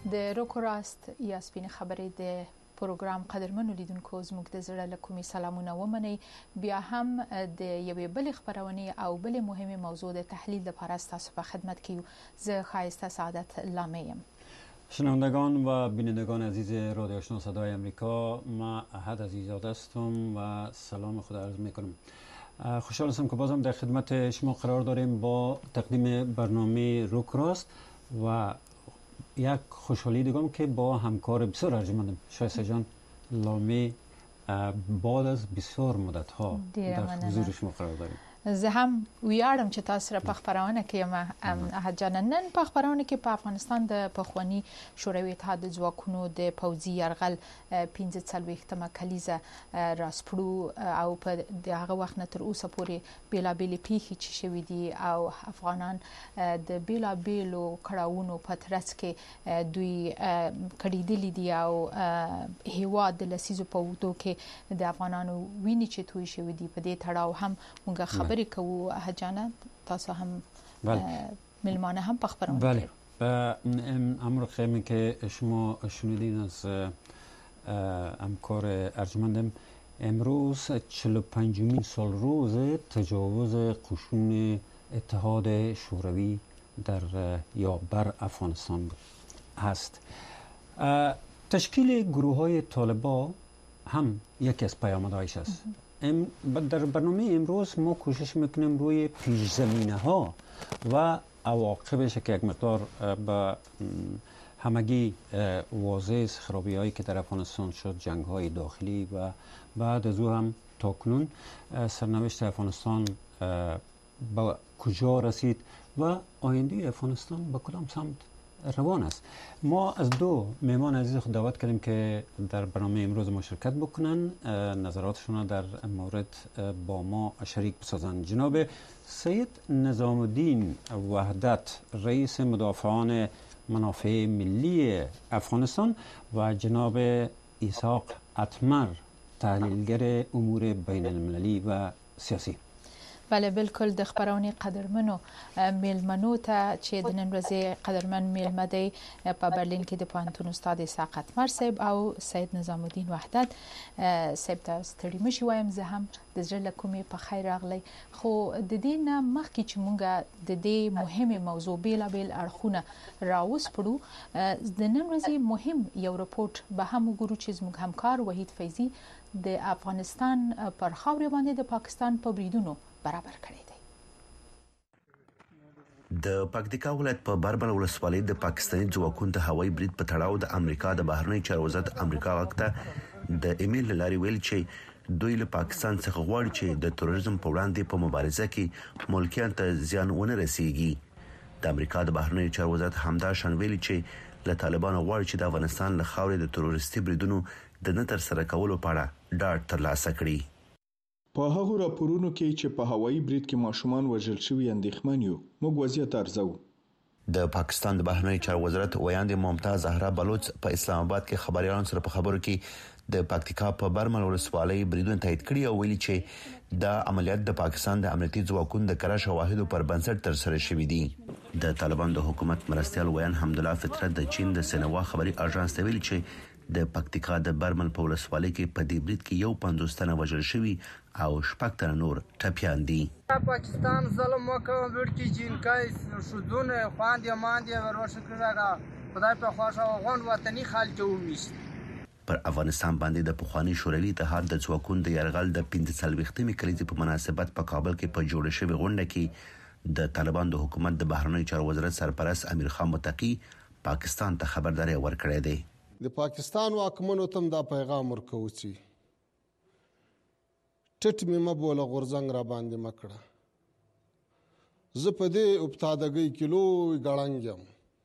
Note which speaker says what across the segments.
Speaker 1: د روکوراست یا سپین خبرې د پروګرام قدرمنو لیدونکو زموږ د زړه له کومې سلامونه ومنئ. بیا هم د یوې بلې خبرونې او بلې مهمې موضوع د تحلیل لپاره ستاسو په خدمت کې یو. زه ښایسته سعادت لامه یم.
Speaker 2: شنوندگان و بینندگان عزیز رادیو آشنا صدای آمریکا، ما احد عزیزاده هستم و سلام خود عرض میکنم. خوشحال هستم که بازم در خدمت شما قرار داریم با تقدیم برنامه روکراست و یک خوشحالی دیگم که با همکار بسیار ارجمندم شایسته جان لامی بعد از بسیار مدت ها در حضور شما قرار داریم.
Speaker 1: زه هم ویاړم چې تاسو سره په خبرونه کې یم. احد جان، نن په خبرونه کې په افغانستان د پخوانی شوروي اتحاد د ځواکونو د پوځي یرغل 45مه کلیزه راسپړو او په دغه وخت نه تر اوسه پورې بیلابېلې پیښې چې شوي دي او افغانان د بیلابېلو کړاوونو په ترڅ کې دوی کړیدلي دي او هیواد د لسیزو په اوږدو کې د افغانانو وینې چې توی شوي دي. په دې تړاو هم موږ خبرې کوو. احجانه، تاسو هم ملمانه هم په خبرونه
Speaker 2: بله امر خیمی که شما شنیدین از همکار ارجمندم، امروز 45مین سال روز تجاوز قشون اتحاد شوروی در یا بر افغانستان هست. تشکیل گروه های طالبان هم یکی از پیامدهایش است. در برنامه امروز ما کوشش میکنیم روی پیش زمینه ها و عواقبش که یک مقدار به همگی واضح است، خرابی هایی که در افغانستان شد، جنگ های داخلی و بعد از او هم تاکنون سرنوشت افغانستان به کجا رسید و آینده افغانستان به کدام سمت روان است. ما از دو مهمان عزیز خود دعوت کردیم که در برنامه امروز مشارکت بکنن، نظراتشون در مورد با ما شریک بسازن. جناب سید نظام الدین وحدت، رئیس مدافعان منافع ملی افغانستان، و جناب اسحاق اتمر، تحلیلگر امور بین المللی و سیاسی.
Speaker 1: بله، بالکل. د خبرونې قدرمنو میلمنو ته چې د نن ورځې قدرمن میلمه دی په برلین کې د پوهنتون استاد اسحاق اتمر صاحب او سید نظام الدین وحدت صاحب ته ستړي مشي وایم. زه هم د زړه له کومې په خیر راغلی. خو د دې نه مخکې چې مونږ د دې مهمې موضوع بیلابېل اړخونه راوسپړو، د نن ورځې مهم یو رپورټ به هم وګورو چې زموږ همکار وحید فیضي د افغانستان پر خاورې باندې د پاکستان په بریدونو برابر کړی دی.
Speaker 3: د پکتیکا ولایت په بربل ولسوالۍ د پاکستاني ځواکونو د هوایي برید په تړاو د امریکا د بهرنی چارو وزارت امریکا وخته د ایمیل لاري ویل چې دوی له پاکستان څخه غواړي چې د تروریزم په وړاندې په مبارزه کې ملکیان ته زیان ونه رسیږي. د امریکا د بهرنی چارو وزارت همدا شان ویلي چې له طالبانو غواړي چې د افغانستان له خاورې د تروریستي بریدونو د نه تر سره کولو په اړه ډاډ ترلاسه کړي.
Speaker 4: په هغو راپورونو کې چې په هوایي برید کې ماشومان وژل شوي اندېښمن یو، موږ وضعیت ارزو.
Speaker 3: د پاکستان د بهرنی چارو وزارت ویاند ممتاز زهرا بلوچ په اسلام آباد کې خبريالانو سره په خبرو کې د پکتیکا په برمل ولسوالۍ بریدونه تایید کړي او ویلي چې دا عملیات د پاکستان د امنیتي ځواکونو د کره شواهدو پر بنسټ ترسره شوي دي. د طالبان د حکومت مرستيال ویان حمدالله فطرت د چین د سنوا خبري اژانس ته ویلي چې د پکتیکا د برمل په ولسوالۍ کې په دې برید کې یو 50 تنه وژل شوي او 6 تنه نور ټپيان دي.
Speaker 5: پاکستان ظلم وکړ، ورکی جنکای شودونه خواندې ماندې وروشه کړه، خدای په خواشه غون وطني خلک ومیشت.
Speaker 3: پر افغانستان باندې د پخوانی شوروي اتحاد د ځواکونو د یرغل د 45مې کلیزې په مناسبت په کابل کې په جوړ شوی غونډه کې د طالبان د حکومت د بهرنی چارو وزارت سرپرست امیر خان متقی پاکستان ته خبرداري ورکړې ده.
Speaker 6: د پاکستان واکمنو ته دا پیغام ورکوي چې ټټ مې مبوله غورځنګ را باندې مکړه. زه په دې ابتداګي کیلو غړنګم.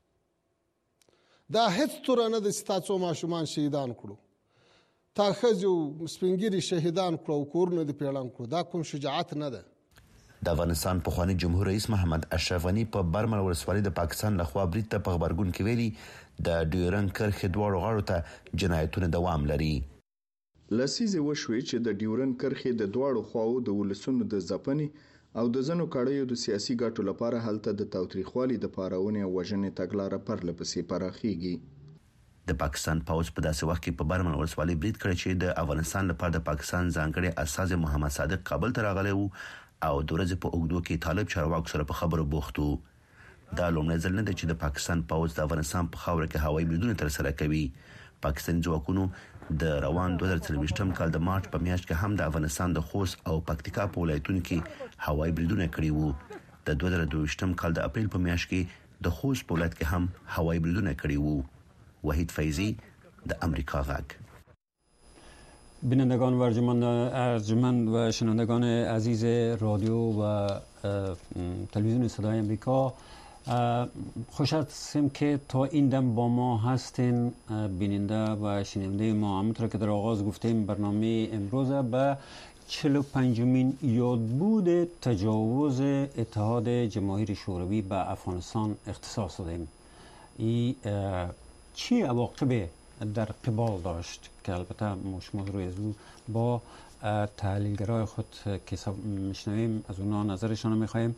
Speaker 6: دا هیڅ تور نه د ستاسو ماشومان شهیدان کړو. تا خځو سپینګری شهیدان کړو، کورونه د پیړان کړو. دا کوم شجاعت نه ده.
Speaker 3: د افغانستان پخوانی جمهور رئیس محمد اشرف غنی په برمل ولسوالۍ د پاکستان لخوا برید ته په خبرګون کې ویلي د ډیورن کرښې دواړو غاړو ته جنایتونه دوام لري.
Speaker 4: لسیزه وشوي چې د ډیورن کرښې د دواړو خواو د ولسونو د ځپنې او د ځنو کړیو د سیاسي ګټو لپاره هلته د تاوتریخوالي د پارونې او وژنې تګلاره پرله پسې پراخیږي.
Speaker 3: د پاکستان پوځ په داسې وخت کې په برمل ولسوالۍ برید کړی چې د افغانستان لپاره د پاکستان ځانګړي استازي محمد صادق کابل ته راغلی وو او د ورځې په اوږدو کې طالب چارواکو سره په خبرو بوخت وو. دا لومړی ځل نه دی چې د پاکستان پوځ د افغانستان په خاوره کې هوایي بریدونه ترسره کوي. پاکستاني ځواکونو د روان 2023 کال د مارچ په میاشت کې هم د افغانستان د خوست او پکتیکا په ولایتونو کې هوایي بریدونه کړي وو. د 2022 کال د اپریل په میاشت کې د خوست په ولایت کې هم هوایي بریدونه کړي وو. وحید فیضی د امریکا غږ.
Speaker 2: بینندگان ارجمند و شنوندگان عزیز رادیو و تلویزیون صدای امریکا، خوش هستیم که تا این دم با ما هستین بیننده و شنونده ما. همونطور که در آغاز گفتیم برنامه امروز به 45مین یادبود تجاوز اتحاد جماهیر شوروی به افغانستان اختصاص دادیم. این چی عواقب در قبال داشت که البته شما روی از او با تحلیلگرای خود که میشنویم از اونا نظرشان میخواهیم.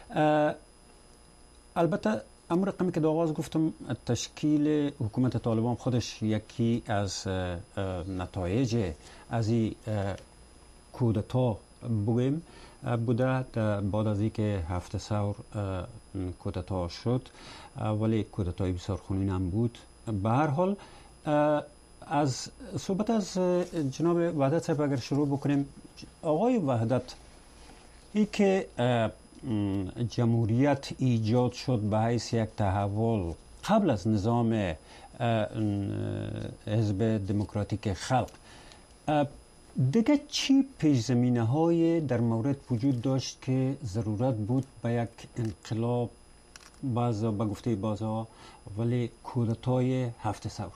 Speaker 2: البته امر رقمی که در آغاز گفتم تشکیل حکومت طالبان خودش یکی از نتایج از این کودتا بگویم بوده. بعد از اینکه هفته ثور کودتا شد، ولی کودتای بسیار خونین هم بود. به هر حال از صحبت از جناب وحدت صاحب اگر شروع بکنیم. آقای وحدت، ای که جمهوریت ایجاد شد به حیث یک تحول قبل از نظام حزب دموکراتیک خلق، دیگه چی پیش‌زمینه های در مورد وجود داشت که ضرورت بود به یک انقلاب، بعضا به گفته بعضا ولی کودتای هفته ثور؟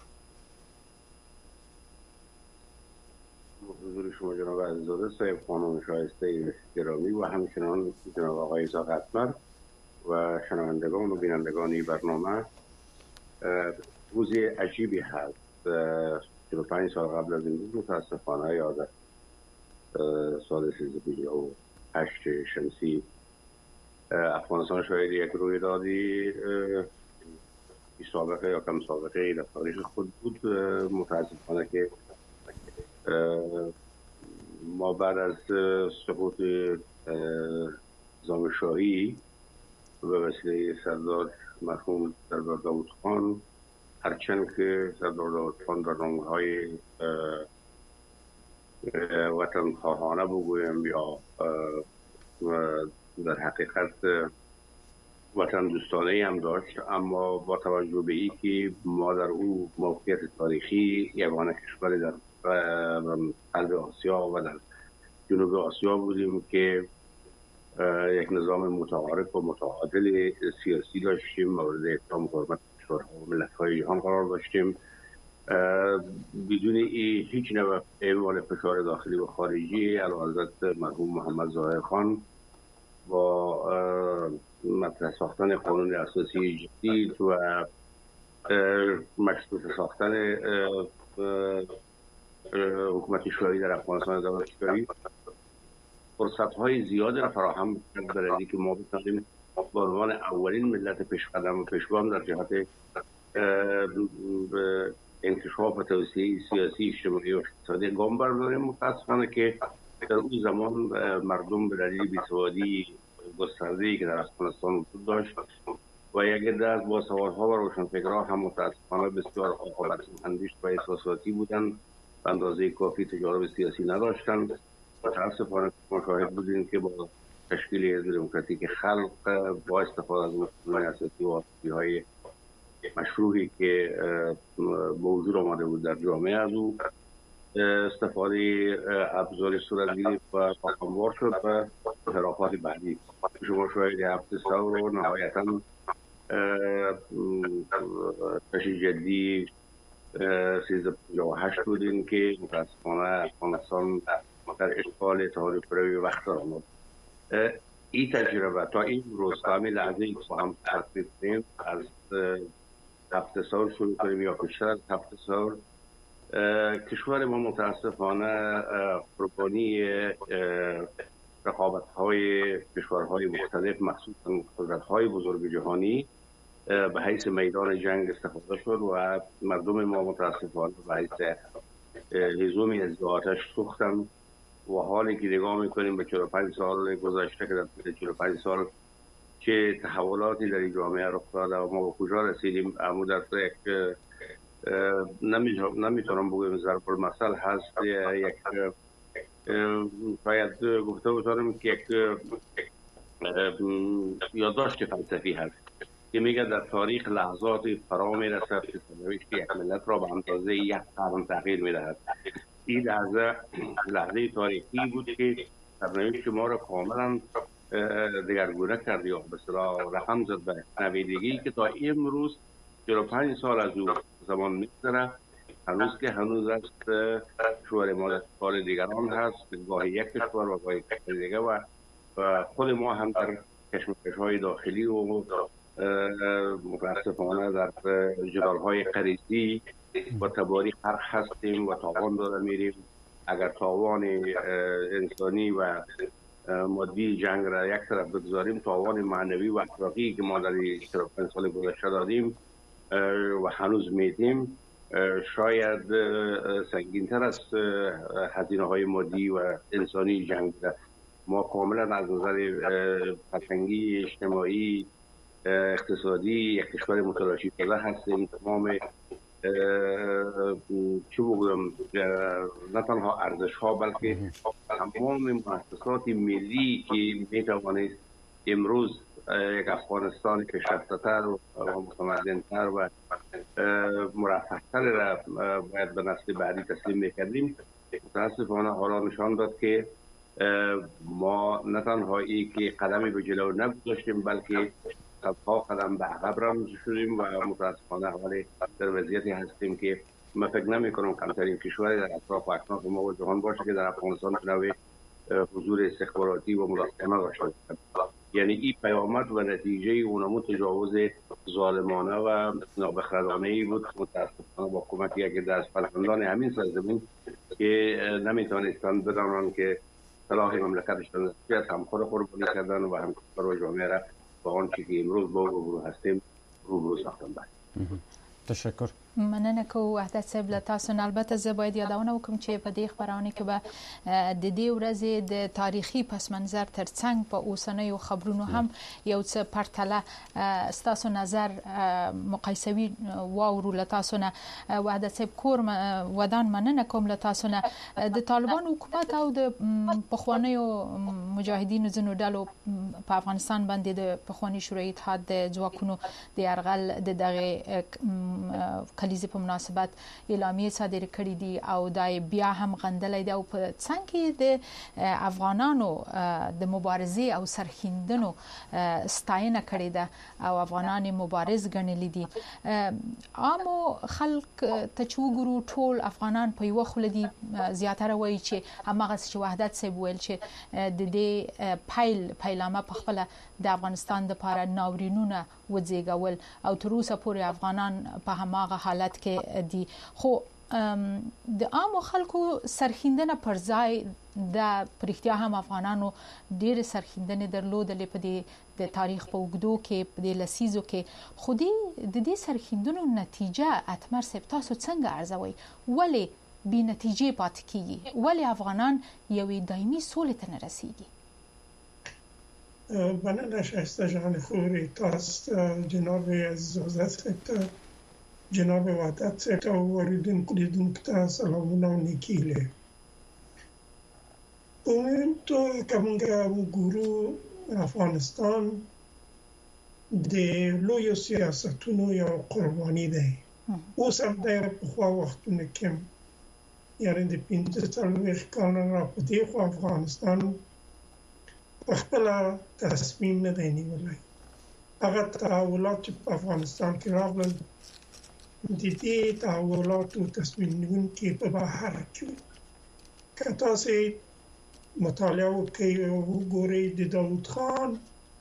Speaker 7: حضور شما جناب عزیزاده صاحب، خانم شایسته گرامی و همچنان جناب آقای ایزاق اتمر و شنوندگان و بینندگان این برنامه، روزی عجیبی هست. 45 سال قبل از این روز متاسفانه یاد سال 1358 شمسی افغانستان شاید یک رویدادی بی سابقه یا کم سابقه در تاریخ خود بود. متاسفانه که ما بعد از سقوط نظام شاهی به وسیله سردار مرحوم سردار داود خان، هرچند که سردار داود خان برنامه‌های وطن خواهانه بگویم یا در حقیقت وطن دوستانه هم داشت، اما با توجه به این که ما در او موقعیت تاریخی یگانه کشور در قلب آسیا و در جنوب آسیا بودیم که یک نظام متعارف و متعادل سیاسی داشتیم، مورد احترام و حرمت کشورها و ملت‌های جهان قرار داشتیم، بدون هیچ نوع اعمال فشار داخلی و خارجی. اعلیحضرت مرحوم محمد ظاهر خان با مطرح ساختن قانون اساسی جدید و مشروط ساختن حکومت شورایی در افغانستان دموکراتیک فرصت‌های زیادی را فراهم کرد برای اینکه ما بتوانیم به عنوان اولین ملت پیشقدم و پیشگام در جهت انکشاف و توسعه سیاسی، اجتماعی و اقتصادی گام برداریم. متاسفانه که در اون زمان مردم به دلیل بیسوادی گسترده‌ای که در افغانستان وجود داشت و یک عده از باسوادها و روشنفکرها هم متاسفانه بسیار عاقبت اندیش و احساساتی بودند، به اندازه کافی تجارب سیاسی نداشتند. متاسفانه مشاهد بودیم که با تشکیل حزب دموکراتیک خلق با استفاده از قانون اساسی و آزادی‌های مشروعی که به وجود آمده بود در جامعه از او استفاده ابزاری صورت گرفت و هموار شد و انحرافات بعدی. شما شاید هفته ثور و نهایتاً تشریع جدی 1358 بودیم که متاسفانه افغانستان در اشغال اتحاد شوروی وقت آمد. این تجربه تا این روز تا همین لحظه که با هم تحقیق کنیم، از هفته ثور شروع کنیم یا بیشتر از هفته ثور، کشور ما متاسفانه قربانی رقابت‌های کشورهای مختلف، مخصوصاً قدرت‌های بزرگ جهانی به حیث میدان جنگ استفاده شد و مردم ما متاسفانه به حیث هزومی از آتش سوختن و حالی که نگاه میکنیم به 45 سال گذشته که در 45 سال چه تحولاتی در این جامعه رخ داده و ما به کجا رسیدیم. اما در یک نمیتونم بگویم ضرب المثل هست، یک باید گفته بتانم که یک یادداشت فلسفی هست که میگه در تاریخ لحظات فرا میرسد که سرنوشت یک ملت را به اندازه یک قرن تغییر میدهد. این لحظه تاریخی بود که سرنوشت ما را کاملا دگرگونه کرد یا به اصطلاح رقم زد به نویدگی که تا امروز 45 سال از اون زمان میگذره، هنوز است شوهر ما در کار دیگران هست، گاهی یک کشور و گاهی کشور دیگه و خود ما هم در کشمکش‌های داخلی و متاسفانه در جدال‌های غریزی و تباری غرق هستیم و تاوان داده میریم. اگر تاوان انسانی و مادی جنگ را یک طرف بگذاریم، تاوان معنوی و اخلاقی که ما در 45 سال گذشته دادیم و هنوز میدیم شاید سنگین‌تر از هزینه‌های مادی و انسانی جنگ است. ما کاملا از نظر فرهنگی، اجتماعی، اقتصادی یک کشور متلاشی شده هستیم. تمام چه بگویم نه تنها ارزش‌ها بلکه تمام مؤسسات ملی که میتوانست امروز یک افغانستان پیشرفته‌تر و متمدن‌تر و مرفه‌تر را باید به نسل بعدی تسلیم می‌کردیم، متاسفانه حالا نشان داد که ما نه تنها ای که قدمی به جلو نگذاشتیم بلکه صدها قدم به عقب رفته شدیم و متاسفانه حالی در وضعیتی هستیم که من فکر نمی‌کنم کمترین کشوری در اطراف و اکناف ما و جهان باشه که در افغانستان نوع حضور استخباراتی و مداخله داشته باشه. یعنی این پیامد و نتیجه اونمون تجاوز ظالمانه و نابخردانه‌ای بود متاسفانه با کمکی که دست فرزندان همین سرزمین که نمیتونستند بدانند که صلاح مملکتشان است، همخوار قربانی کردن و همکار و جامعه را با آنچه که امروز با روبرو هستیم روبرو ساختن.
Speaker 2: تشکر.
Speaker 1: مننه که وحدت صاحب له تاسو نه. البته زه باید یادونه وکړم چې په دې خبرونه کې به د دې ورځې د تاریخي پس منظر ترڅنګ په اوسنیو خبرونو هم یو څه پرتله ستاسو نظر مقایسوي واورو له تاسو نه. وحدت صاحب کور ودان مننه کوم له تاسو نه. د طالبان حکومت او د پخوانیو مجاهدینو ځینو ډلو په افغانستان باندې د پخوانی شوروي اتحاد د ځواکونو د یرغل د دغه کلیزې په مناسبت اعلامیه صادره کړې دي او دا بیا هم غندلې ده او په څنګه کې د افغانانو د مبارزې او سرښندنو ستاینه کړې ده او افغانان مبارز ګڼلې دي. عامو خلک ته چې وګورو ټول افغانان په یو خل دي. زیاتره وایي چې همغه چې وحدت صاحب ویل چې د دې پیلامه په خپل د افغانستان د لپاره ناورینونه وځيګول او تر اوسه پورې افغانان په هماغه حالت کې دي. خو د عام خلکو سرښندنه پر ځای د پرختیا هم افغانانو ډېر سرښندنه درلودلې په دې د تاریخ په وګړو کې په دې لسیزو کې. خو د دې سرښندنو نتیجه اتمر صاحب تاسو څنګه ارزوي؟ ولې بې نتیجې پاتې کیږي؟ ولې افغانان یوې دایمي سولې ته نه رسیږي؟
Speaker 8: مننه شایسته جان خوری تاست جناب عزیزت جناب وحدت صاحب او اوریدونکو ته سلامونه او نیکیله. تو کومه وګورو افغانستان د لوی سیاستونو یو قرباني ده. اوس هم د خو وختونه کې یعنی د 15 کال را پدې خو افغانستان خپل تصمیم نه دی نیولی. هغه تحولات چې په افغانستان کې راغلل د دې تحولاتو تصمیم نیونکي په بهر کې که تاسو مطالعه وکړئ او وګورئ د داود خان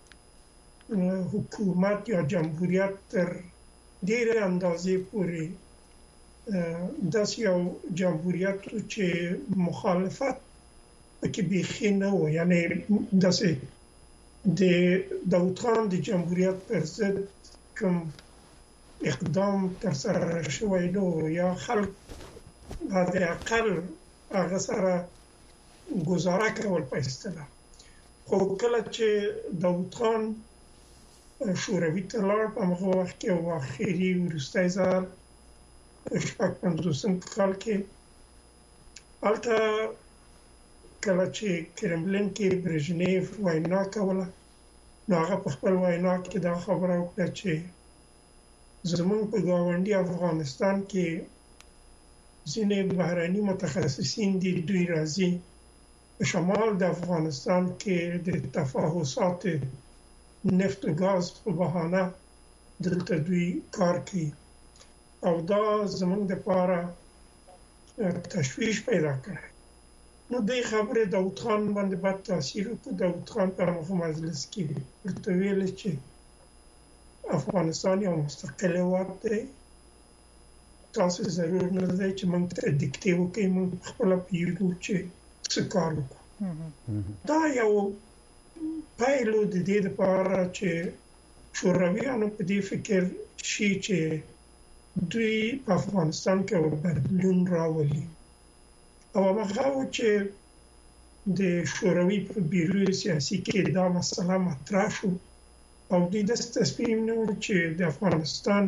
Speaker 8: حکومت یا جمهوریت تر ډېرې اندازې پورې داسې یو جمهوریت چې مخالفت پکې بیخي نه و. یعنی داسې د داود خان د جمهوریت پر ضد کوم اقدام تر سره شوی نو یا خلک د اقل هغه سره گزاره کول په اصطلاح. خو کله چې داود خان شوروي ته لاړ په هغه وخت کې او اخري وروستی ځل 1950 کال کې هلته کله چې کرملین کې برژنیف وینا کوله نو هغه په خپل وینا کې دا خبره وکړه چې زموږ په ګاونډي افغانستان کې ځینې بهراني متخصصین دي دوی راځي په شمال د افغانستان کې د تفاحصات نفت و ګاز په بهانه دلته دوی کار کوي او دا زموږ لپاره تشویش پیدا کړی. نو دې خبرې داود خان باندې بد تاثیر وکړ. داود خان په هغه مجلس کې ورته ویل چې افغانستان یو مستقل هېواد دی، تاسو ضرور نه دی چې موږ ته دیکتې وکړئ، موږ خپله پوهېږو چې څه کار وکړو. دا یو پیل و د دې لپاره چې شورویانو په دې فکر شي چې دوی په افغانستان کې یو بدلون راولي او هغه و چې د شوروي په بیرو سیاسي کې دا مسله مطرح شو او دوی داسې تصمیم ونیول چې د افغانستان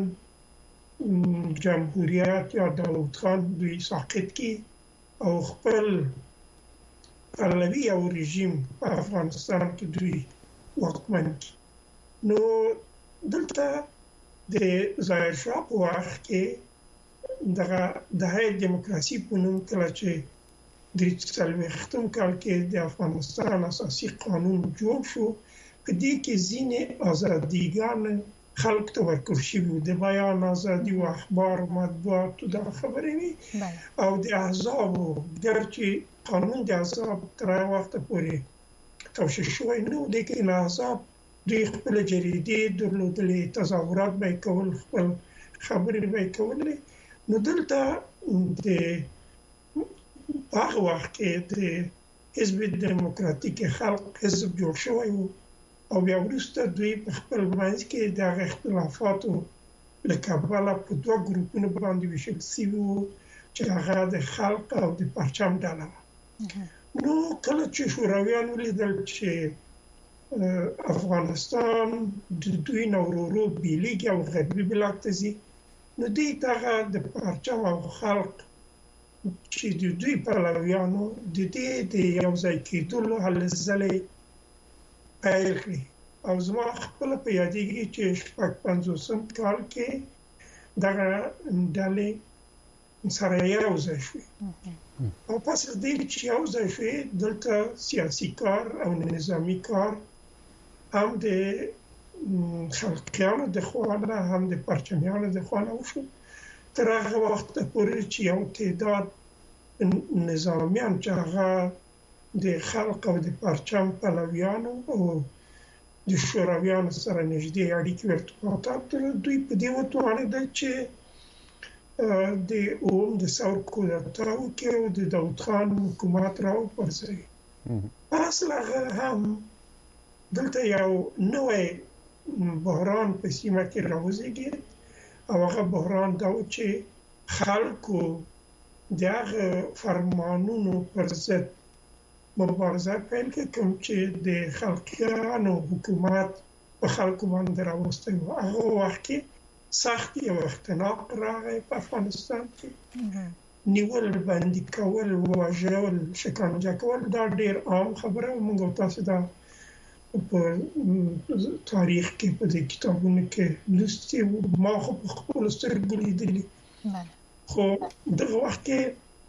Speaker 8: جمهوریت یا داود خان دوی ساقط کړي او خپل پهلوي او رژیم په افغانستان کې دوی واکمن کړي. نو دلته د ظاهر شاه په وخت کې دغه د هیئت دیموکراسي په نوم کله چې د 40 کال کې د افغانستان اساسي قانون جوړ شو، په دې کې ځینې ازادیګان خلک ته ورکړل شوي، د بیان ازادي او اخبار مطبوعاتو دا خبرې وي او د احزابو ګرچې قانون د احزاب تر هغه وخته پورې توشیح شوی نه و، لیکن احزاب دوی خپل جریدې درلودلې، تظاهرات به یې کول، خپل خبرې به یې کولې. نو دلته د هغه وخت کې د حزب دیموکراتیک خلق حزب جوړ شوی و او بیا وروسته دوی په خپل منځ کې د هغه اختلافاتو له کبله په دوه ګروپونو باندې ویشل شوي وو چې هغه د خلق او د پرچم ډله وه. نو کله چې شورویان ولیدل چې افغانستان د دوی نه ورو ورو بیلیږي او غربي بلاک ته ځي، نو دوی دغه د پرچم او خلق چې د دوی پلویانو د دې د یو ځای کېدلو هلې ځلې پیل کړي او زما خپله په یادېږي چې 50 کال کې دغه ډلې سره یو ځای شوې او پس د دې چې یو ځای شوې دلته سیاسي کار او نظامي کار هم د خلقیانو د خوا نه هم د پرچمیانو د خوا نه وشو تر هغه وخته پورې چې یو تعداد نظامیان چې هغه د خلق او د پرچم پلویانو او د شورویانو سره نږدې اړیکې ارتباطات دوی په دې وتوانېدل چې د اوم د ثور کودتا وکړي او د داود خان حکومت راوپرځوي. اصل هغه هم دلته یو نوی بحران په سیمه کې راوزېږي او هغه بحران دا و چې خلکو د هغه فرمانونو پر ضد مبارزه پیل کړه کوم چې د خلقیانو حکومت په خلکو باندې راوستی و. هغه وخت کې سخت یو اختناق راغی په افغانستان کې، نیول، بندي کول، وژل، شکنجه کول، دا ډېر عام خبره و. موږ تاسو دا په تاریخ کې په دې کتابونو کې لوستي وو، ما خو په خپلو سترګو لیدلي. خو دغه وخت کې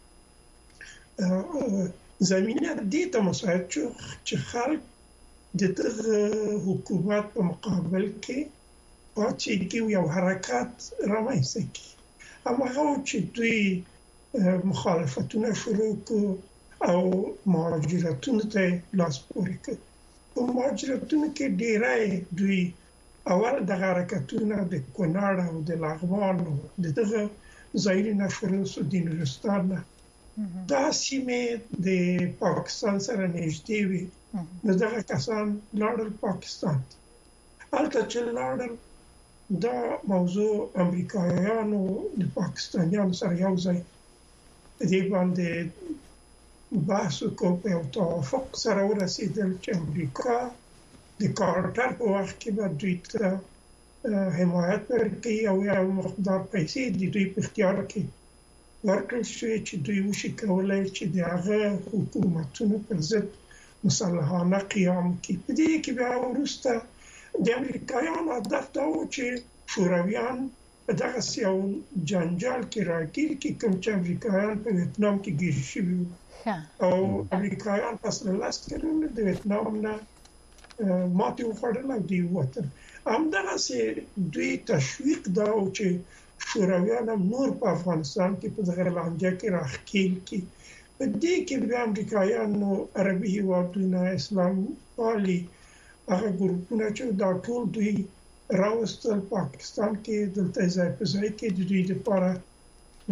Speaker 8: زمینه دې ته مساعد شو چې خلک د دغه حکومت په مقابل کې پاڅېږي او یو حرکت رامنځته کړي. هماغه و چې دوی مخالفتونه شروع کړو او مهاجرتونو ته لاس پورې کړ. په مهاجرتونو کې ډېری دوی اول دغه حرکتونه د کونړ او د لغمان او دغه ځایونه شروع شو، د نورستان نه. دا سیمې د پاکستان سره نږدې وي، نو دغه کسان لاړل پاکستان ته. هلته چې لاړل دا موضوع امریکایانو د پاکستانیانو سره یو ځای په دې باندې بحث وکړ، په یو توافق سره ورسېدل چې امریکا د کارټر په وخت کې به دوی ته حمایت ورکړي او یو مقدار پیسې د دوی په اختیار کې ورکړل شي چې دوی وشي کولای چې د هغه حکومتونو پر ضد مسلحانه قیام کړي. په دې کې بیا وروسته د امریکایانو هدف دا و چې شورویان په دغه یو جنجال کې راګیر کړي، کوم چې امریکایان په ویتنام کې ګیر شوي وو او امریکایان پس له لاس کړل د ویتنام نه ماتې وخوړل او دوی ووتل. همدغسې دوی تشویق دا و چې شورویان هم نور په افغانستان کې په دغه لانجه کې راښکېل کړي. په دې کې بیا امریکایانو عربي هېوادونه، اسلام پالي هغه ګروپونه چې دا ټول دوی راوستل پاکستان کې، دلته ځای په ځای کې د دوی لپاره د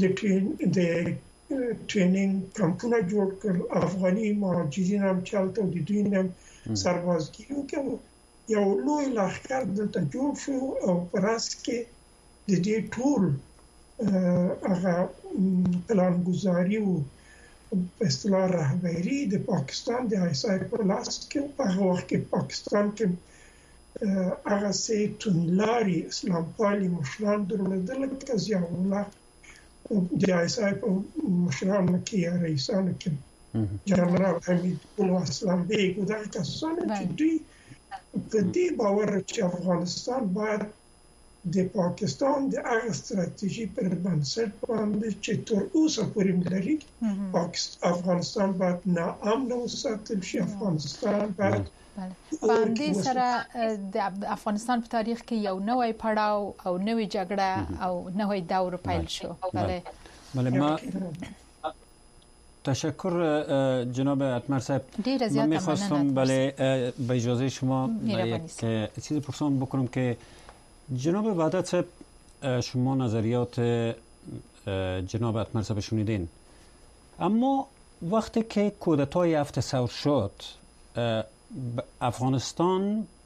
Speaker 8: ټریننګ کمپونه جوړ کړل. افغاني مهاجرین هم چلته او د دوی نه سربازګي وکړه. یو لوی لښکر دلته جوړ شو او په راس کې د دې ټول هغه پلانګذاري او په اصطلاح رهبري د پاکستان د آیسای په لاس کې په هغه وخت کې پاکستان کې هغه سي توندلاري اسلام پالي مشران درلودل لکه ضیاء الله د آیسای په مشرانو کې یا رئیسانو کې جنرال حمید الله اسلام بیگ او دغه کسان چې دوی په دې باور چې افغانستان باید د پاکستان د هغه ستراتیژي پر بنسټ باندې چې تر اوسه پورې لري افغانستان باید ناامن وساتل شي. افغانستان باید
Speaker 1: باندې سره د افغانستان په تاریخ کې یو نوې پړاو او نوې جګړه او نوې دور پیل شو.
Speaker 2: بله ما تشکر جناب اتمر صاحب. من میخواستم بله به اجازه شما یک چیز پرسان بکنم که جناب وحدت صاحب شما نظریات جناب اتمر صاحب شنیدین، اما وقتی که کودتای 7 ثور شد افغانستان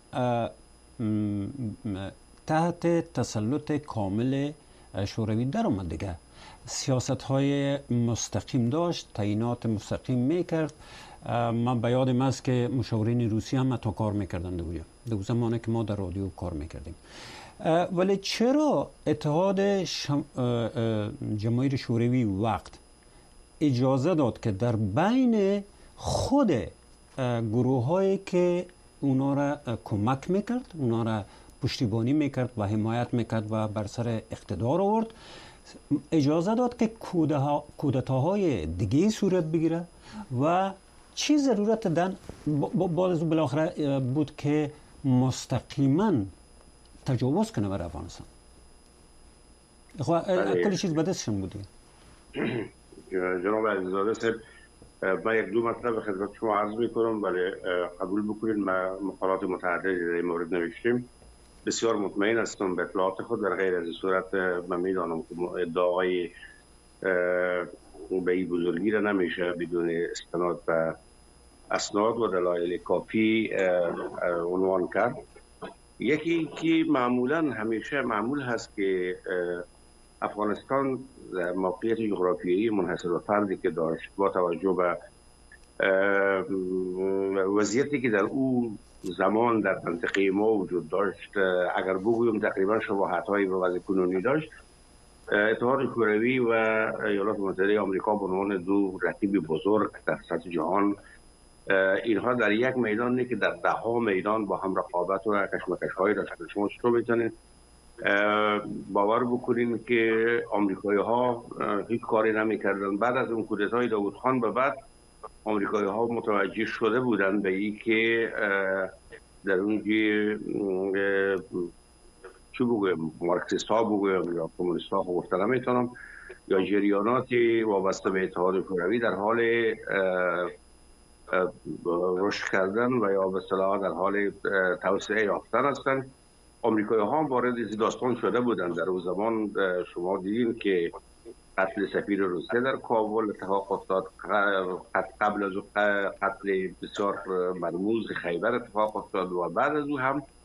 Speaker 2: تحت تسلط کامل شوروی در اومد دیگه. سیاست های مستقیم داشت، تعیینات مستقیم میکرد. من به یادم است که مشاورین روسی هم حتی کار میکردن در زمانی که ما در رادیو کار میکردیم. ولی چرا اتحاد جماهیر شوروی وقت اجازه داد که در بین خود گروه هایی که اونا را کمک میکرد، اونا را پشتیبانی میکرد و حمایت میکرد و بر سر اقتدار آورد، اجازه داد که کودتاهای دیگه صورت بگیره و چی ضرورت دن باز بالاخره بود که مستقیما تجاوز کنه بر افغانستان؟ کلی چیز به دستشون بودی.
Speaker 7: جناب عزیزاده صاحب، من یک دو مطلب خدمت شما عرض میکنم ولی قبول بکنید ما مقالات متعددی در این مورد نوشتیم. بسیار مطمئن هستم به اطلاعات خود، در غیر از صورت من میدانم که ادعای به این بزرگی را نمیشه بدون استناد به اسناد و دلایل کافی عنوان کرد. یکی که معمولا همیشه معمول هست که افغانستان موقعیت جغرافیایی منحصر به فردی که داشت با توجه به وضعیتی که در او زمان در منطقه ما وجود داشت، اگر بگویم تقریبا شباهت‌هایی به وضع کنونی داشت. اتحاد شوروی و ایالات متحده آمریکا به عنوان دو رقیب بزرگ در سطح جهان، اینها در یک میدان نه که در ده‌ها میدان با هم رقابت و کشمکش‌هایی داشتند. شما چطور می‌تونید باور بکنید که آمریکایی‌ها هیچ کاری نمی‌کردند؟ بعد از اون کودتای داوود خان به بعد آمریکایی‌ها متوجه شده بودند به این که در اونجا چی بگویم، مارکسیست‌ها بگویم یا کمونیست‌ها گفتن نمیتونم، یا جریاناتی وابسته به اتحاد شوروی در حال رشد کردن و یا به اصطلاح در حال توسعه یافتن هستند. آمریکایی‌ها وارد این داستان شده بودند. در اون زمان شما دیدین که قتل سفیر روسیه در کابل اتفاق افتاد، قبل از قتل بسیار مرموز خیبر اتفاق افتاد و بعد از او هم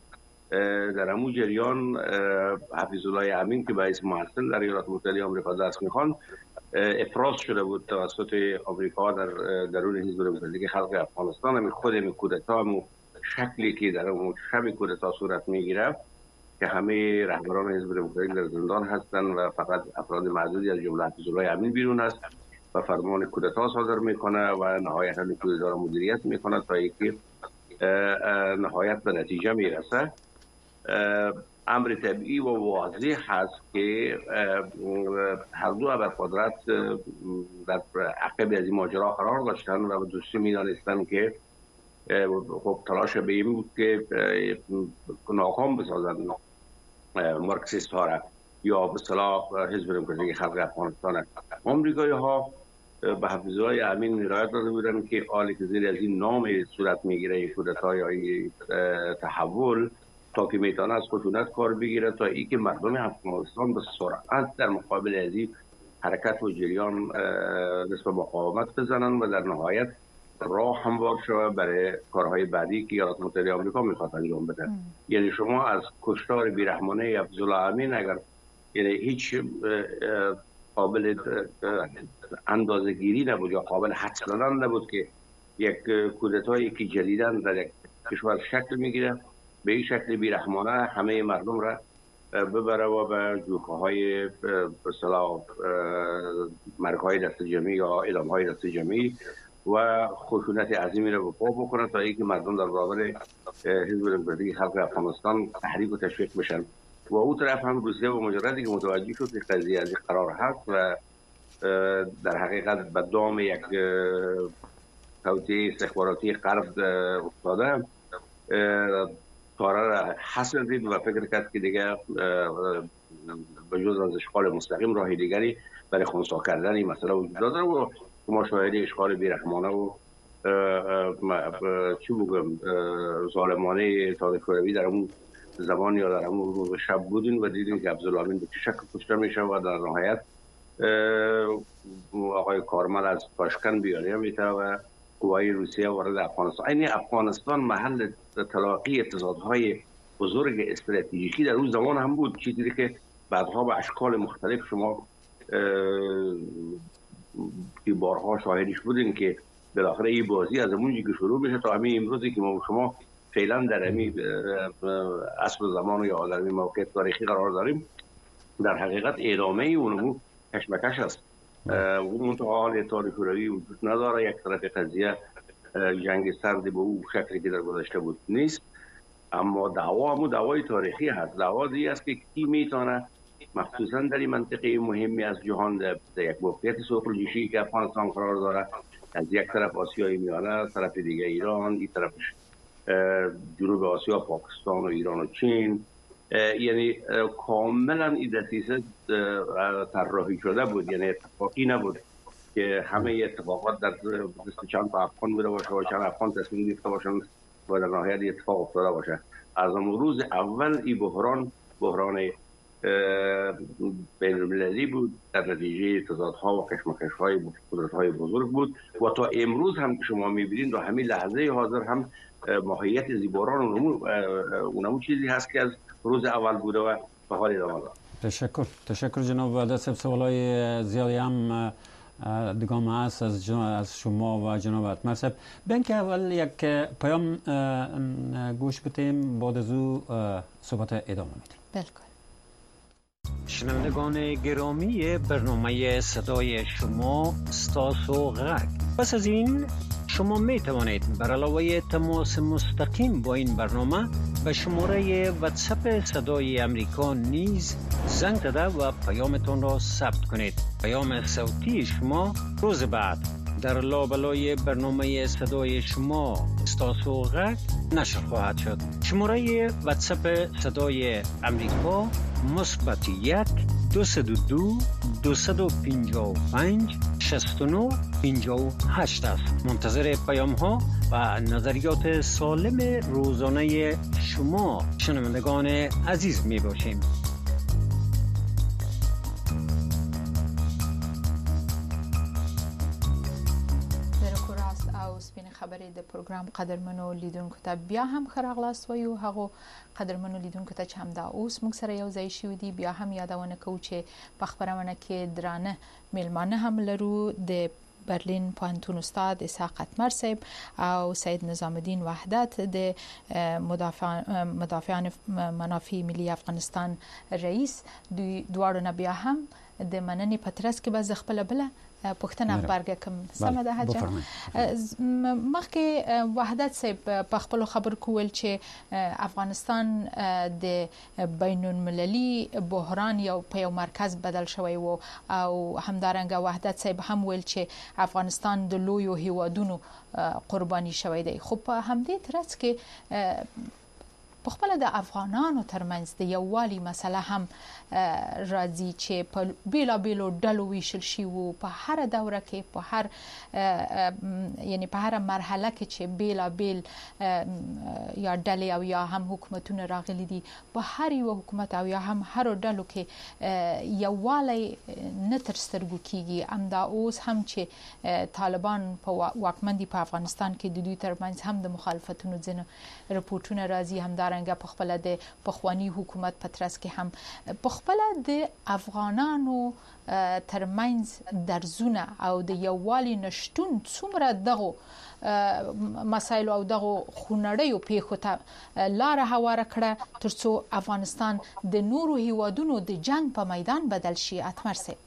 Speaker 7: در همون جریان حفیظ الله امین که باعث محصل در ایالات متحده آمریکا درس میخوان افراز شده بود توسط آمریکا در درون حزب دموکراتیک خلق افغانستان. همین خود همین کودتا و شکلی که در اون شب کودتا صورت میگیره که همه رهبران حزب دموکراتیک در زندان هستند و فقط افراد معدودی از جمله حفیظ الله امین بیرون است و فرمان کودتا صادر میکنه و نهایتا کودتا را مدیریت میکنه تا اینکه نهایت به نتیجه میرسه. امر طبیعی و واضح هست که هر دو ابرقدرت در عقب از این ماجرا قرار داشتن و دوستی میدانستن که خب تلاش به این بود که ناکام بسازن مارکسیست ها را یا به اصطلاح حزب دموکراتیک خلق افغانستان. آمریکایی ها به حفیظ الله امین هدایت داده بودند که حالی که زیر از این نام صورت میگیره کودتا یا تحول تا که میتونه از خشونت کار بگیره تا ای که مردم افغانستان به سرعت در مقابل از این حرکت و جریان نسبت مقاومت بزنن و در نهایت راه هموار شود برای کارهای بعدی که ایالات متحده آمریکا میخواد انجام بده. یعنی شما از کشتار بیرحمانه حفیظ الله امین اگر یعنی هیچ قابل اندازه گیری نبود یا قابل حدس زدن نبود که یک کودتایی که جدیداً در یک کشور شکل میگیره به این شکل بیرحمانه همه مردم را ببره و به جوخه‌های به اصطلاح مرگ‌های دست جمعی یا اعدام‌های دست جمعی و خشونت عظیمی را به پا بکنه تا اینکه مردم در برابر حزب دموکراتیک خلق افغانستان تحریک و تشویق بشن. و اون طرف هم روسیه و مجردی که متوجه شد که قضیه از قرار هست و در حقیقت به دام یک توطئه استخباراتی غرب افتاده کارا را حسن دید و فکر کرد که دیگه به جز از اشغال مستقیم راه دیگری برای خنثی کردن این مسئله وجود داره و ما شاهد اشغال بیرحمانه و چی بگم ظالمانه تاریخ شوروی در اون زمان یا در اون روز شب بودیم و دیدیم که حفیظ الله امین به چه شکل کشته میشه و در نهایت آقای کارمل از تاشکند بیاره میته و قوای روسیه وارد افغانستان. این افغانستان محل تلاقی اقتصادهای بزرگ استراتژیکی در اون زمان هم بود، چیزی که بعدها به اشکال مختلف شما که بارها شاهدش بودین که بالاخره این بازی از اونجایی که شروع میشه تا همین امروزی که ما شما فعلا در همین عصر زمان یا در همین موقع تاریخی قرار داریم در حقیقت ادامه اون کشمکش است. اون تو حال تاریخ شوروی وجود نداره. یک طرف قضیه جنگ سرد به اون شکلی که در گذشته بود نیست، اما دعوای تاریخی هست. دعوا دی است که کی میتونه مخصوصا در این منطقه مهمی از جهان در یک موقعیت استراتژیکی که افغانستان قرار داره، از یک طرف آسیای میانه، طرف دیگه ایران، این طرفش جنوب آسیا، پاکستان و ایران و چین، یعنی کاملا این دسیسه طراحی شده بود، یعنی اتفاقی نبود که همه اتفاقات در دست چند تا افغان بوده باشه و چند افغان تصمیم گرفته باشن و در نهایت اتفاق افتاده باشه. از روز اول این بحران بین‌المللی بود، در نتیجه تضادها و کشمکش‌های قدرت‌های بزرگ بود و تا امروز هم که شما می‌بینید در همین لحظه حاضر هم ماهیت زیباران اونمون چیزی هست که از روز اول بوده و به حال ادامه داره.
Speaker 2: تشکر جناب وعده. سوالای زیادی هم دگام هست از شما و جناب اتمر صاحب. بین که اول یک پیام گوش بدیم، بعد از او صحبت ادامه میدیم.
Speaker 1: بالکل.
Speaker 9: شنوندگان گرامی برنامه صدای شما ستاسو غرق. پس از این شما می توانید بر علاوه تماس مستقیم با این برنامه به شماره واتساپ صدای امریکا نیز زنگ زده و پیامتان را ثبت کنید. پیام صوتی شما روز بعد در لابلای برنامه صدای شما ستاسو غرق نشر خواهد شد. شماره واتساپ صدای امریکا مثبت 1 202 255 69 58 است. منتظر پیام ها و نظریات سالم روزانه شما شنوندگان عزیز می باشیم.
Speaker 1: او سپین خبرې د پروګرام قدرمنو لیدونکو ته بیا هم خراغلاس ویو. هغه قدرمنو لیدونکو ته چې هم دا اوس موږ سره یو ځای شو دي، بیا هم یادونه کوو چې په خبرونه کې درانه میلمانه هم لرو. د برلین پوهنتون استاد اسحاق قطمر صاحب او سید نظام الدین وحدت د مدافعان منافع ملی افغانستان رئیس، دواړو نه بیا هم د مننې پترس کې به خپل بل پښتنه خبرګه کوم سم ده حاجه. مخکې وحدت صاحب په خپل خبر کول چې افغانستان د بین المللي بحران یو په یو مرکز بدل شوی وو، او همدارنګه وحدت صاحب هم ویل چې افغانستان د لویو هیوادونو قرباني شوی دی. خو په همدې ترڅ کې په خپل د افغانانو ترمنځ د یووالي مسله هم راځي چې په بیلا بیلو ډلو ویشل شي وو. په هر دوره کې په هر یعنی په هر مرحله کې چې بیلا بیل یا ډلې او یا هم حکومتونه راغلي دي، په هر یو حکومت او یا هم هر ډلو کې یووالی نه تر سترګو کیږي. امدا اوس هم چې طالبان په واکمن دي په افغانستان کې، د دوی ترمنځ هم د مخالفتونو ځینې رپورټونه راځي. همدارنګه په خپل د پخوانی حکومت په ترڅ کې هم په خپل د افغانانو ترمنځ درزونه او د یووالي نشټون څومره دغه مسایل او دغه خونړیو پیښو ته لار هواره کړه ترڅو افغانستان د نورو هیوادونو د جنگ په میدان بدل شي. اتمر صاحب،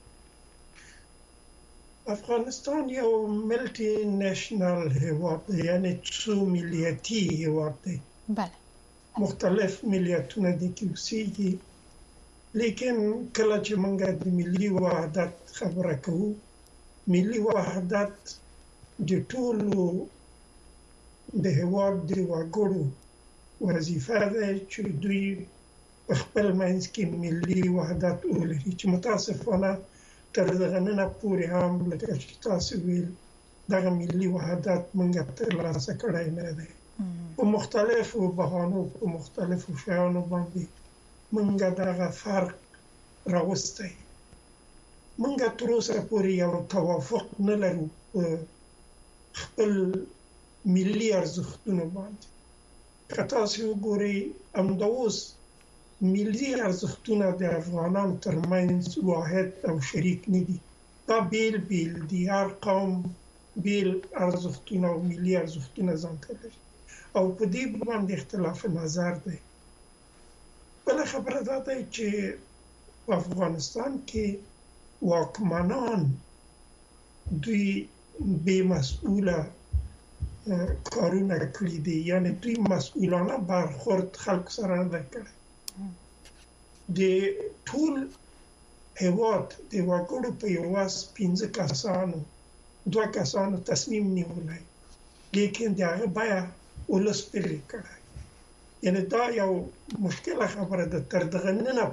Speaker 8: افغانستان یو ملټي نېشنل هیواد دی، یعنی څو ملیتي هیواد دی.
Speaker 1: بله،
Speaker 8: مختلف ملیتونه دي کې اوسېږي، لیکن کله چې موږ د ملي وحدت خبره کوو، ملي وحدت د ټولو د هیواد د وګړو وظیفه ده چې دوی په خپل منځ کې ملي وحدت ولري، چې متاسفانه تر دغه نن پورې هم لکه چې تاسو ویل دغه ملي وحدت موږ ترلاسه کړی نه دی. په مختلفو بهانو په مختلفو شیانو باندې موږ دغه فرق راوستی. موږ تر اوسه پورې یو توافق نه لرو په خپل ملي ارزښتونو باندې. که تاسو وګورئ همدا اوس ملي ارزښتونه د افغانانو ترمنځ واحد او شریک نه دي. دا بیل بیل دي، هر قوم بیل ارزښتونه او ملي ارزښتونه ځانته لري او په دې باندې اختلاف نظر دی. بل خبره دا ده چې په افغانستان کې واکمنان دوی بې مسؤله کارونه کړي دي، یعنی دوی مسؤلانه برخورد خلکو سره نه کړی. د ټول هیواد د وګړو په یوه 15 کسانو 2 کسانو تصمیم نیولی، لیکن د هغه بیه ولس پرې کړی. یعنی دا یو مشکله خبره ده. تر دغه ننه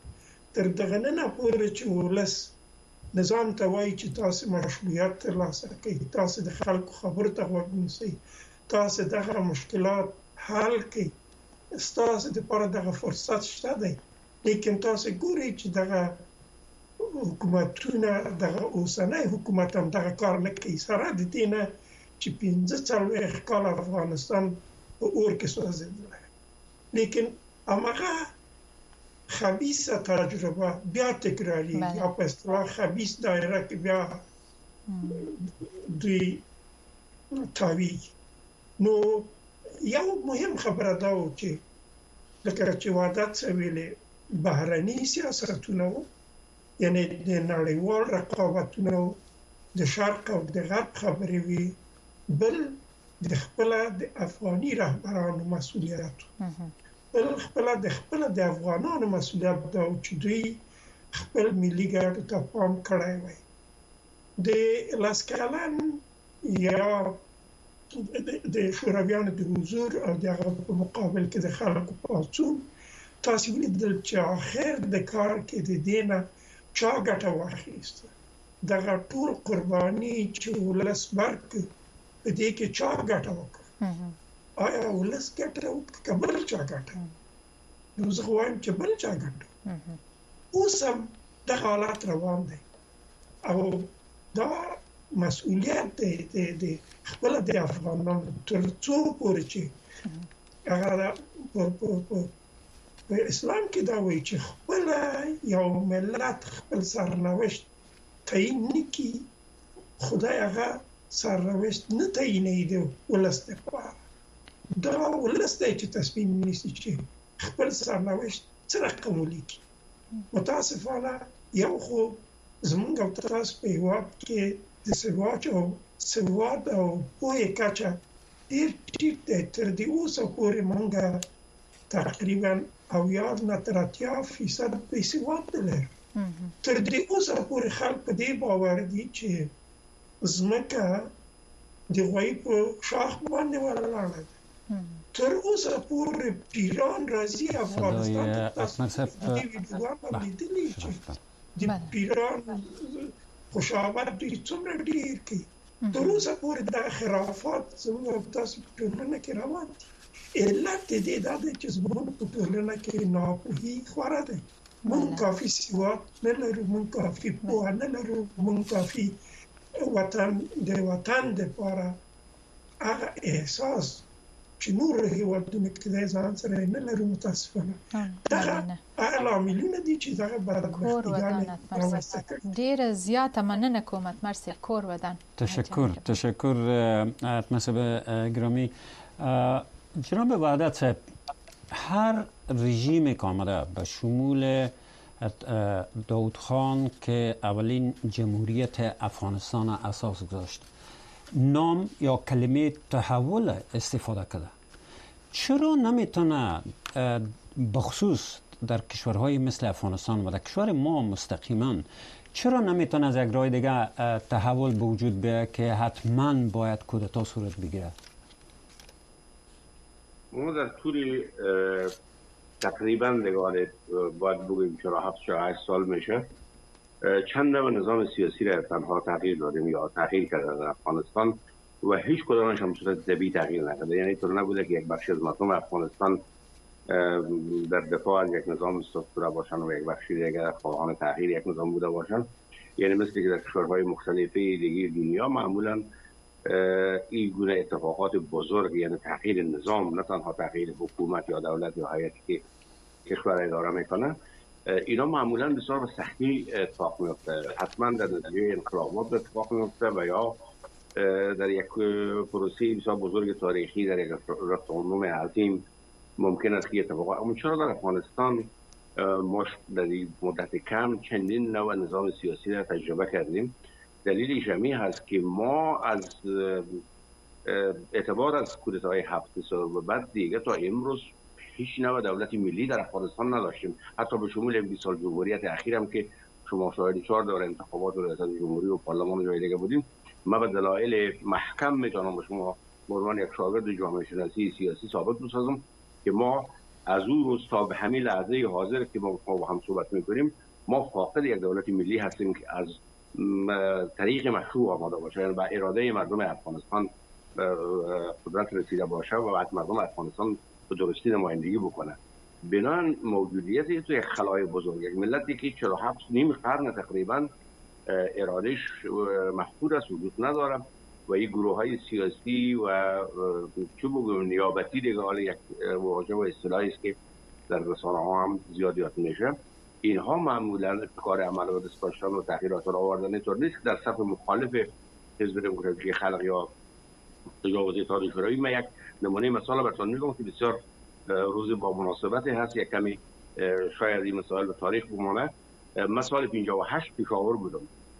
Speaker 8: پورې چې ولس نظام ته وایي چې تاسو مشروعیت ترلاسه کړئ، تاسو د خلکو خبرو ته غوږ نیسئ، تاسو دغه مشکلات حل کړئ، ستاسو دپاره دغه فرصت شته دی. لیکن تاسو ګورئ چې دغه حکومتونه، دغه اوسنی حکومت هم دغه کار نه کوي، سره د دې نه چې 45 کال افغانستان په اور کې سوځېدلی. لیکن هماغه خبیثه تجربه بیا تکراریږي، یا په اصطلاح خبیث دایره کې بیا دوی تاویږي. نو یو مهم خبره دا و چې لکه چې وحدت څه ویلې، بهرني سیاستونه وو، یعنی د نړیوال رقابتونه وو، د شرق او د غرب خبرې وي. بل د خپل د افغاني رهبرانو مسؤلیت، بل خپل د افغانانو مسؤلیت دا چې دوی خپل ملي ګټو ته پام کړی وای. د لاس کلن یا د شورویانو د حضور او د هغه په مقابل کې د خلکو پاڅون، تاسو ولیدل چې آخر د کار کې د دې نه چا ګټه واخیسته. دغه ټول قرباني چې ولس ورکړ په دې کې چا ګټه وکړه؟ آیا ولس ګټه وکړه که بل چا ګټه؟ نو زه وایم چې بل چا ګټه. اوس هم دغه حالت روان دی او دا مسئولیت د خپل د افغانانو تر څو پورې چې هغه په اسلام کې دا وایي چې خپل یو ملت خپل سرنوشت تعیین نکړي، خدای هغه سرنوشت نه تعیینوي د ولس لپاره. دا ولس دی چې تصمیم نیسي چې خپل سرنوشت څه رقم ولیکي. متاسفانه یو خو زمونږ او تاسو په هېواد کې د سواد او پوهې کچه ډېر ټیټ دی. تر دې اوسه پورې مونږ تقریبا 70 نه تر 80% بېسواده لرو. تر دې اوسه پورې خلک په دې باور دي چې ځمکه د غوایي په شاخ باندې ولاړه ده. تر اوسه پورې پیران راځي افغانستان ته. تاسو د ویډیوګانو لیدلي چې د پیران خوشامد ډېر څومره ډېر کوي. تر اوسه پورې دا خرافات زموږ تاسو په ټولنه کې روان دي. علت دې دا دی چې زموږ په ټولنه کې ناپوهي خوره ده. مونږ کافي سواد نه لرو، مونږ کافي پوهه نه لرو، مونږ کافي وطن دپاره هغه احساس چې نور هېوادونه کې دی ځان سره نه لرو. متاسفانه دغه هغه لاملونه دي چې دغه بدبختیګانې رامنځته کړي.
Speaker 1: ډېره زیاته مننه کوم اتمر صاحب. کور ودان.
Speaker 2: تشکر اتمر صاحب گرامی. جناب وحدت صاحب، هر رژیم که آمده به شمول داود خان که اولین جمهوریت افغانستان اساس گذاشت نام یا کلمه تحول استفاده کرده. چرا نمیتونه بخصوص در کشورهای مثل افغانستان و در کشور ما مستقیما چرا نمیتونه از یک راه دیگه تحول به وجود بیاید که حتما باید کودتا صورت بگیره؟
Speaker 7: ما در طول تقریبا نگاه باید بگویم 47-48 سال میشه چند نوع نظام سیاسی را تنها تغییر دادیم یا تغییر کرده در افغانستان و هیچ کدامش هم صورت ذبی تغییر نکرده. یعنی طور نبوده که یک بخش از مردم افغانستان در دفاع از یک نظام استثماری باشن و یک بخشی دیگر خواهان تغییر یک نظام بوده باشن. یعنی مثل که در کشورهای مختلفی دیگه دنیا معمولا این گونه اتفاقات بزرگ، یعنی تغییر نظام، نه تنها تغییر حکومت یا دولت یا هیئتی که کشور اداره میکنه، اینا معمولا بسیار به سختی اتفاق میفته. حتما در نتیجه انقلابات اتفاق میفته و یا در یک پروسه بسیار بزرگ تاریخی، در یک رفراندوم عظیم ممکن است که اتفاق. اما چرا در افغانستان ما در مدت کم چندین نوع نظام سیاسی را تجربه کردیم؟ دلیل جمعی هست که ما از اعتبار از کودتای 7 سال و بعد دیگه تا امروز هیچ نوع دولت ملی در افغانستان نداشتیم. حتی به شمول 20 سال جمهوریت اخیر هم که شما شاهد 4 دور انتخابات ریاست جمهوری و پارلمان و جای دیگه بودیم، ما به دلایل محکم میتونم به شما به عنوان یک شاگرد جامعه شناسی سیاسی ثابت بسازم که ما از اون روز تا به همین لحظه حاضر که ما با هم صحبت میکنیم، ما فاقد یک دولت ملی هستیم که از طریق مشروع آماده باشه، یعنی با اراده مردم افغانستان قدرت رسیده باشه و بعد مردم افغانستان به درستی نمایندگی بکنه. بنان موجودیت تو یک خلای بزرگ، یک ملتی که 47 نیم قرن تقریبا ارادهش محدود است، وجود نداره و این گروه های سیاسی و چه بگویم نیابتی دیگه، حالا یک واژه و اصطلاحی است که در رسانه ها هم زیاد یاد میشه، اینها معمولا کار عمل و دست داشتن و تغییرات را آوردن طور نیست که در صف مخالف حزب دموکراتیک خلق یا تجاوز اتحاد شوروی. من یک نمونه مثال براتون میگم که بسیار روز با مناسبت هست، یک کمی شاید این مسائل به تاریخ بمانه. من سال 58 پیشاور بودم،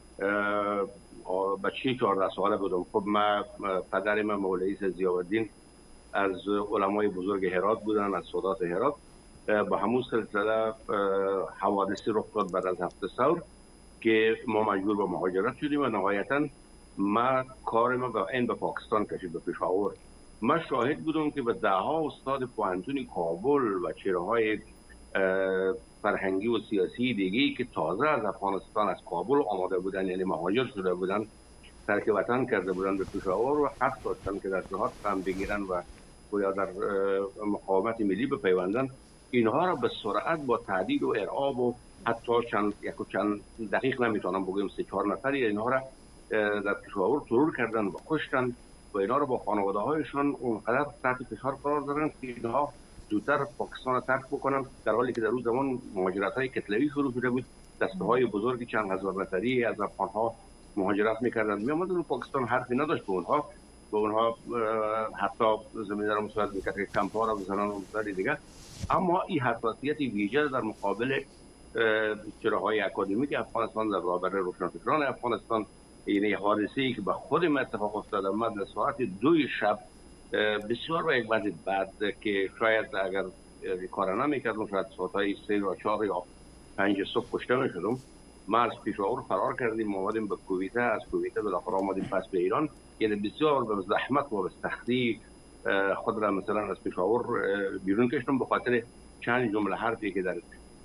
Speaker 7: بچه 14 ساله بودم. خب من پدر من مولوی ضیاءالدین از علمای بزرگ هرات بودن، از سادات هرات. با همون سلسله حوادثی رخ داد بعد از 7 ثور که ما مجبور به مهاجرت شدیم و نهایتاً ما کار ما به پاکستان کشید، به پشاور. من شاهد بودم که به دهها استاد پوهنتون کابل و چهره‌های فرهنگی و سیاسی دیگری که تازه از افغانستان از کابل آمده بودن، یعنی مهاجر شده بودن، ترک وطن کرده بودن به پشاور و حق داشتن که در جهاد قدم بگیرن و یا در مقاومت ملی بپیوندن. اینها را به سرعت با تعدید و ارعاب و حتی چند دقیق نمیتونم بگم 3-4 نفر اینها را در پشاور ترور کردن و کشتن و اینا رو با خانواده هایشان اونقدر تحت فشار قرار دادن که اینها زودتر پاکستان ترک بکنن، در حالی که در اون زمان مهاجرت های کتلوی شروع شده بود. دسته های بزرگی چند هزار نفری از افغان ها مهاجرت میکردن میامدن پاکستان حرفی نداشت به اونها حتی زمین را مساعد میکرد که کمپ ها را بزنن و مساعد دیگه. اما این حساسیت ویژه در مقابل چراهای اکادمیک افغانستان در برابر روشنفکران افغانستان، یعنی حادثه‌ای که به خود من اتفاق افتاد. من در ساعت 2 شب بسیار با یک وضع بد که شاید اگر کار نمی‌کردم شاید ساعت‌های 3 و 4 یا 5 صبح کشته می‌شدم. ما از پشاور فرار کردیم، اومدیم به کویته، از کویته بالاخره اومدیم پس به ایران. یعنی بسیار به زحمت و به سختی خود را مثلا از پشاور بیرون کشتم به خاطر چند جمله حرفی که در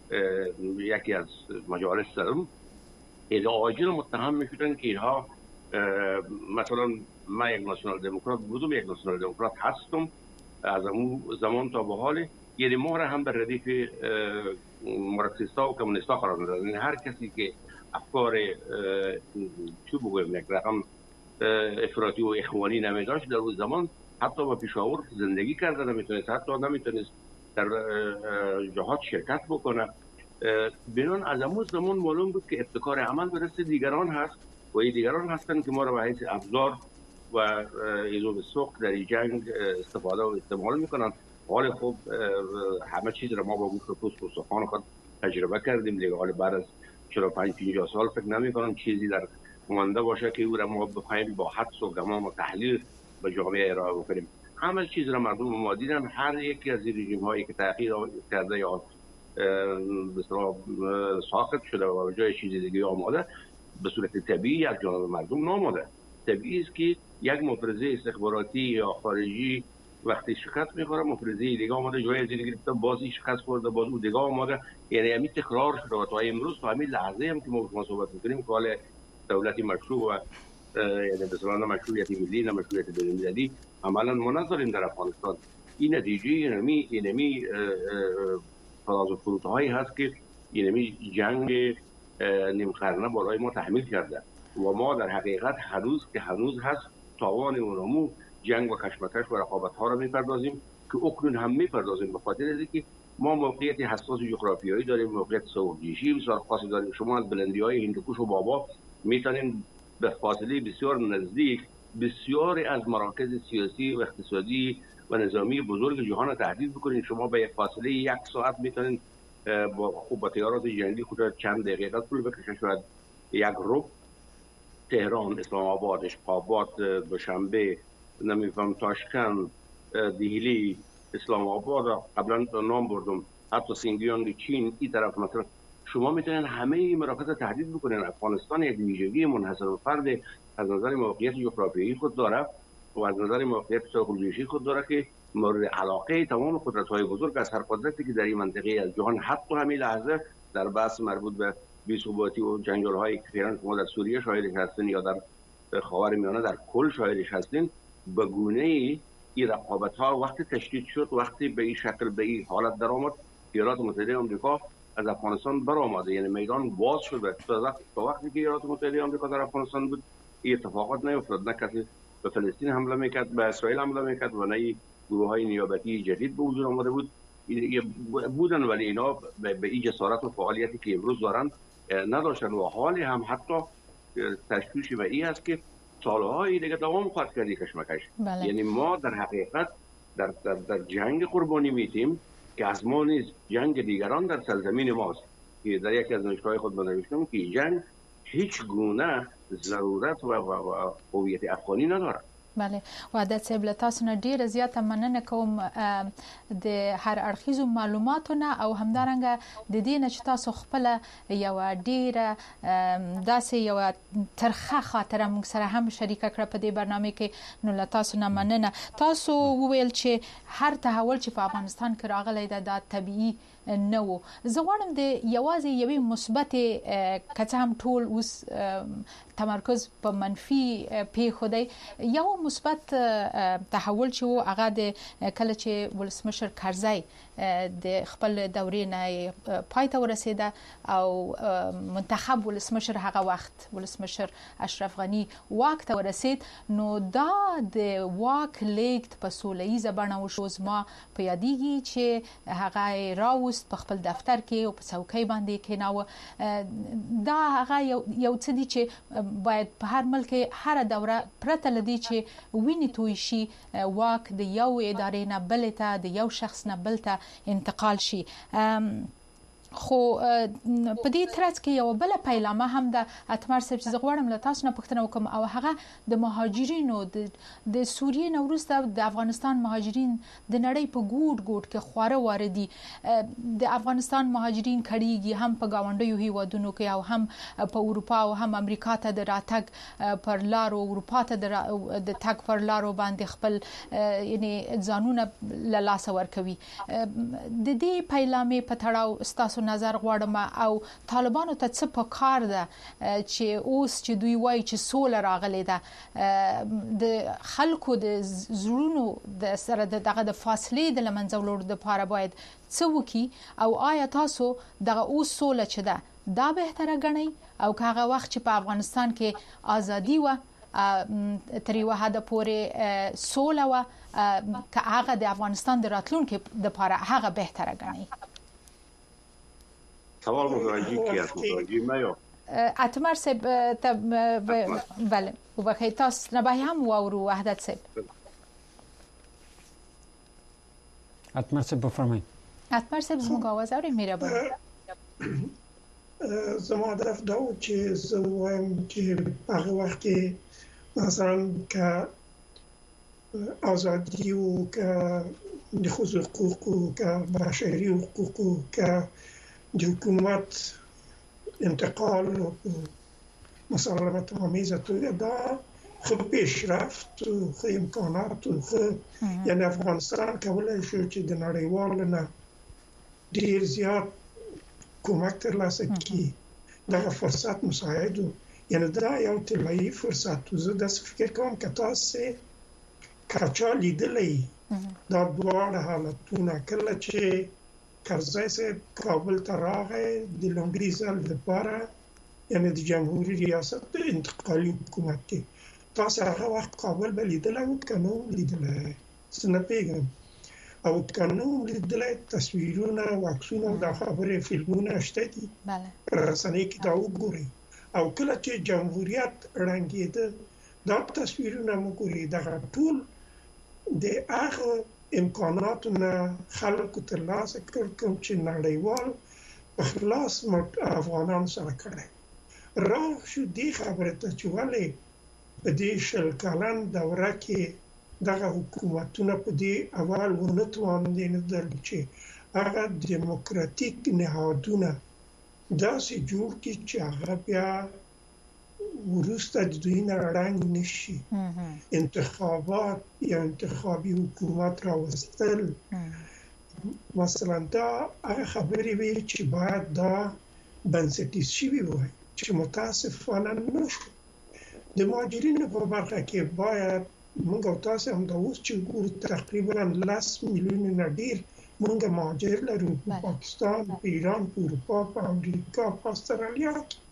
Speaker 7: یکی از مجالس زدم. عاجل متهم می‌شدن که اینها مثلا من یک ناسیونال دموکرات بودم، یک ناسیونال دموکرات هستم از اون زمان تا به حال، یعنی ما را هم به ردیف مارکسیستا و کمونیستا قرار میدادن. یعنی هر کسی که افکار چی بگویم یک رقم افراطی و اخوانی نمیداشت در اون زمان حتی با پشاور زندگی کرده نمیتونست، حتی نمیتونست در جهات شرکت بکنه. بنان از اون زمان معلوم بود که ابتکار عمل به دست دیگران هست و این دیگران هستند که ما را به حیث ابزار و ایزو سوخت در این جنگ استفاده و استعمال میکنن. حال خوب همه چیز را ما با گوشت و پوست و سخن خود تجربه کردیم دیگه. حال بعد از 45-50 سال فکر نمیکنم چیزی در مانده باشه که او را ما بخوایم با حدس و گمان و تحلیل به جامعه ارائه بکنیم. همه چیز را مردم ما دیدن. هر یکی از این رژیم هایی که تأخیر کرده یا بسیار ساخت شده و جای چیز دیگه آماده به صورت طبیعی از جانب مردم ناماده. طبیعی است که یک مفرزه استخباراتی یا خارجی وقتی شکست میخوره مفرزه دیگه آماده جای از دیگه بازی شکست خورده باز او دیگه آماده. یعنی همین تکرار شده و تا امروز تا همین لحظه هم که ما با صحبت میکنیم که حال دولتی مشروع و یعنی بسیار مشروعیت ملی نه مشروعیت بین‌المللی عملا ما نداریم در افغانستان. این نتیجه اینمی فراز و فرودهایی هست که اینمی جنگ نیم قرنه بالای ما تحمیل کرده و ما در حقیقت هنوز هست تاوان اونمو جنگ و کشمکش و رقابت ها را میپردازیم که اکنون هم میپردازیم به خاطر اینکه ما موقعیت حساس جغرافیایی داریم، موقعیت سوق‌جیشی بسیار خاصی داریم. شما از بلندی‌های هندوکش و بابا میتونین به فاصله بسیار نزدیک بسیاری از مراکز سیاسی و اقتصادی و نظامی بزرگ جهان تهدید بکنین. شما به فاصله 1 ساعت میتونین با طیارات جنگی خود چند دقیقه طول بکشه، شاید 1 ربع تهران، اسلام آباد، اشقابات، دوشنبه، نمیفهم تاشکند، دیلی، اسلام آباد، قبلا نام بردم، حتی سینگیانگ چین، این طرف مثلا شما میتونین همه این مراکز تهدید بکنین. افغانستان یک ویژگی منحصر به فرد از نظر موقعیت جغرافیایی خود داره و از نظر موقعیت سوق‌جیشی خود داره که مورد علاقه تمام قدرت‌های بزرگ از هر قدرتی که در این منطقه از جهان حتی همین لحظه در بحث مربوط به بی‌ثباتی و جنجال‌هایی که شما در سوریه شاهدش هستین یا در خاورمیانه در کل شاهدش هستین، به گونه‌ای این رقابت‌ها وقتی تشدید شد، وقتی به این شکل به این حالت درآمد، ایالات متحده آمریکا از افغانستان برآمد. یعنی میدان باز شد. تا وقتی که ایالات متحده آمریکا در افغانستان بود این اتفاقات نیفتاد. نه کسی به فلسطین حمله میکرد، به اسرائیل حمله میکرد و نه گروه‌های نیابتی جدید به وجود آمده بود بودن، ولی اینا به این جسارت و فعالیتی که امروز دارن نداشتن و حالی هم حتی تشویشی و این است که سالهای دیگه دوام خواهد کردی کشمکش. یعنی ما در حقیقت در جنگ قربانی میتیم که از ما نیست، جنگ دیگران در سرزمین ماست. که در یکی از نوشته‌های خود نوشتم که جنگ هیچ گونه ضرورت و هویت افغانی نداره.
Speaker 1: بله وعده صاحب له تاسو نه ډیره زیاته مننه کوم د هر اړخیزو معلوماتونه او همدارنګه د دې نه چې تاسو خپل یو ډیره داسې یو ترخه خاطره موږ سره هم شریکه کړه په دې برنامه کې. نو له تاسو نه مننه. تاسو وویل چې هر تحول چې په افغانستان کې راغلی دا طبيعي نه و. زه غواړم د یوازې یوې مثبت کڅ هم ټول اوس تمرکز په منفي پیښو دی. یو مثبت تحول چې هغه د کله چې ولسمشر کرزی د خپل دورې نه پای ته ورسېده او منتخب ولسمشر هغه وخت ولسمشر اشرف غنی واک ته ورسید، نو دا د واک لیږد په سوله ییزه بڼه وشو. زما په یادېږي چې هغه راوست په خپل دفتر کې او په څوکۍ باندې کېناوه. دا هغه یو څه دي چې باید په هر ملک هر دوره پرته لدی چې ویني توی شي واک د یو ادارې نه بل ته، د یو شخص نه بل ته انتقال شي. خو په دې ترڅ کې یو بل پیلامه هم د اتمر صاحب چې غواړم له تاسو نه پوښتنه وکم، او هغه د مهاجرینو د سوریې نه وروسته د افغانستان مهاجرین د نړۍ په ګوټ ګوټ کې خواره واردي. د افغانستان مهاجرین کړيږي هم په گاونډیو هیوادونو کې او هم په اروپا او هم امریکا ته د راتګ پر لارو، اروپا ته د تګ پر لارو باندې خپل یعنی ځانونه له لاس ورکوي. د دې پیلامه په تړاو ستاسو نظر غواړم او طالبانو ته څه په کار ده چې اوس چې دوی وایي چې سوله راغلې ده، د خلکو د زړونو د سره دغه د فاصلې د لمنځه وړلو لپاره باید څه وکړي، او آیا تاسو دغه اوس سوله چې ده دا بهتره ګڼئ او که هغه وخت چې په افغانستان کې ازادي و تر یو حد پورې سوله و که هغه د افغانستان د راتلونکو لپاره هغه بهتره ګڼئ؟
Speaker 7: سوال متوجه کیاست؟ متوجه میو
Speaker 1: اتمر صاحب بله وبخیر تاسو نباهی هم وارو وحدت صاحب.
Speaker 2: اتمر صاحب بفرمایید.
Speaker 1: اتمر صاحب زموږ आवाज اوري؟ مهرباني.
Speaker 8: زما هدف دا و چې زه وایم چې هغه وخت کې مثلا که آزادی و که د ښځو حقوق و که بشري حقوق و که د حکومت انتقال و مسالمت آمیزه توی دا خب پیشرفت و خب امکانات و خب یعنی افغانستان کولای شو چې د نړیوال نه ډیر زیات کومک ترلاسه کړي. دغه فرصت مساعد و یعنی دا یو طلایی فرصت و زه داسې فکر کوم که تاسې کچا لیدلی دا دواړه حالتونه کله چې کرزی صاحب کابل ته راغی د لومړي ځل لپاره یعنی د جمهوریت ریاست د انتقالي حکومت کې، تاسو هغه وخت کابل به لیدلی و که نه لیدلی؟ زه نه پوهېږم. او که نه لیدلی تصویرونه او عکسونه دا خبرې فلمونه شته دي رسنۍ کې دا وګورئ. او کله چې جمهوریت ړنګېده دا تصویرونه مو ګورئ. دغه ټول د هغه امکاناتو نه خلکو ترلاسه کړ کوم چې نړیوال په خلاص افغانانو سره کړی. راه شو دې خبره ته چې ولې په دې شل کلن دوره کې دغه حکومتونه په دې اول ونه توانېدل چې هغه دیموکراتیک نهادونه داسې جوړ کړي چې هغه بیا وروسته د دوی نه ړنګ نشي. انتخابات یا انتخابي حکومت راوستل مثلا دا هغه خبرې وي چې باید دا بنسټیز شوي وای چې متاسفانه نشو. د مهاجرینو په برخه کې باید موږ او تاسو هم دا اوس چې ګورو تقریبا 10 میلیونه نه ډیر موږ مهاجر لرو په پاکستان، په ایران، په اروپا، په امریکا، په استرالیا.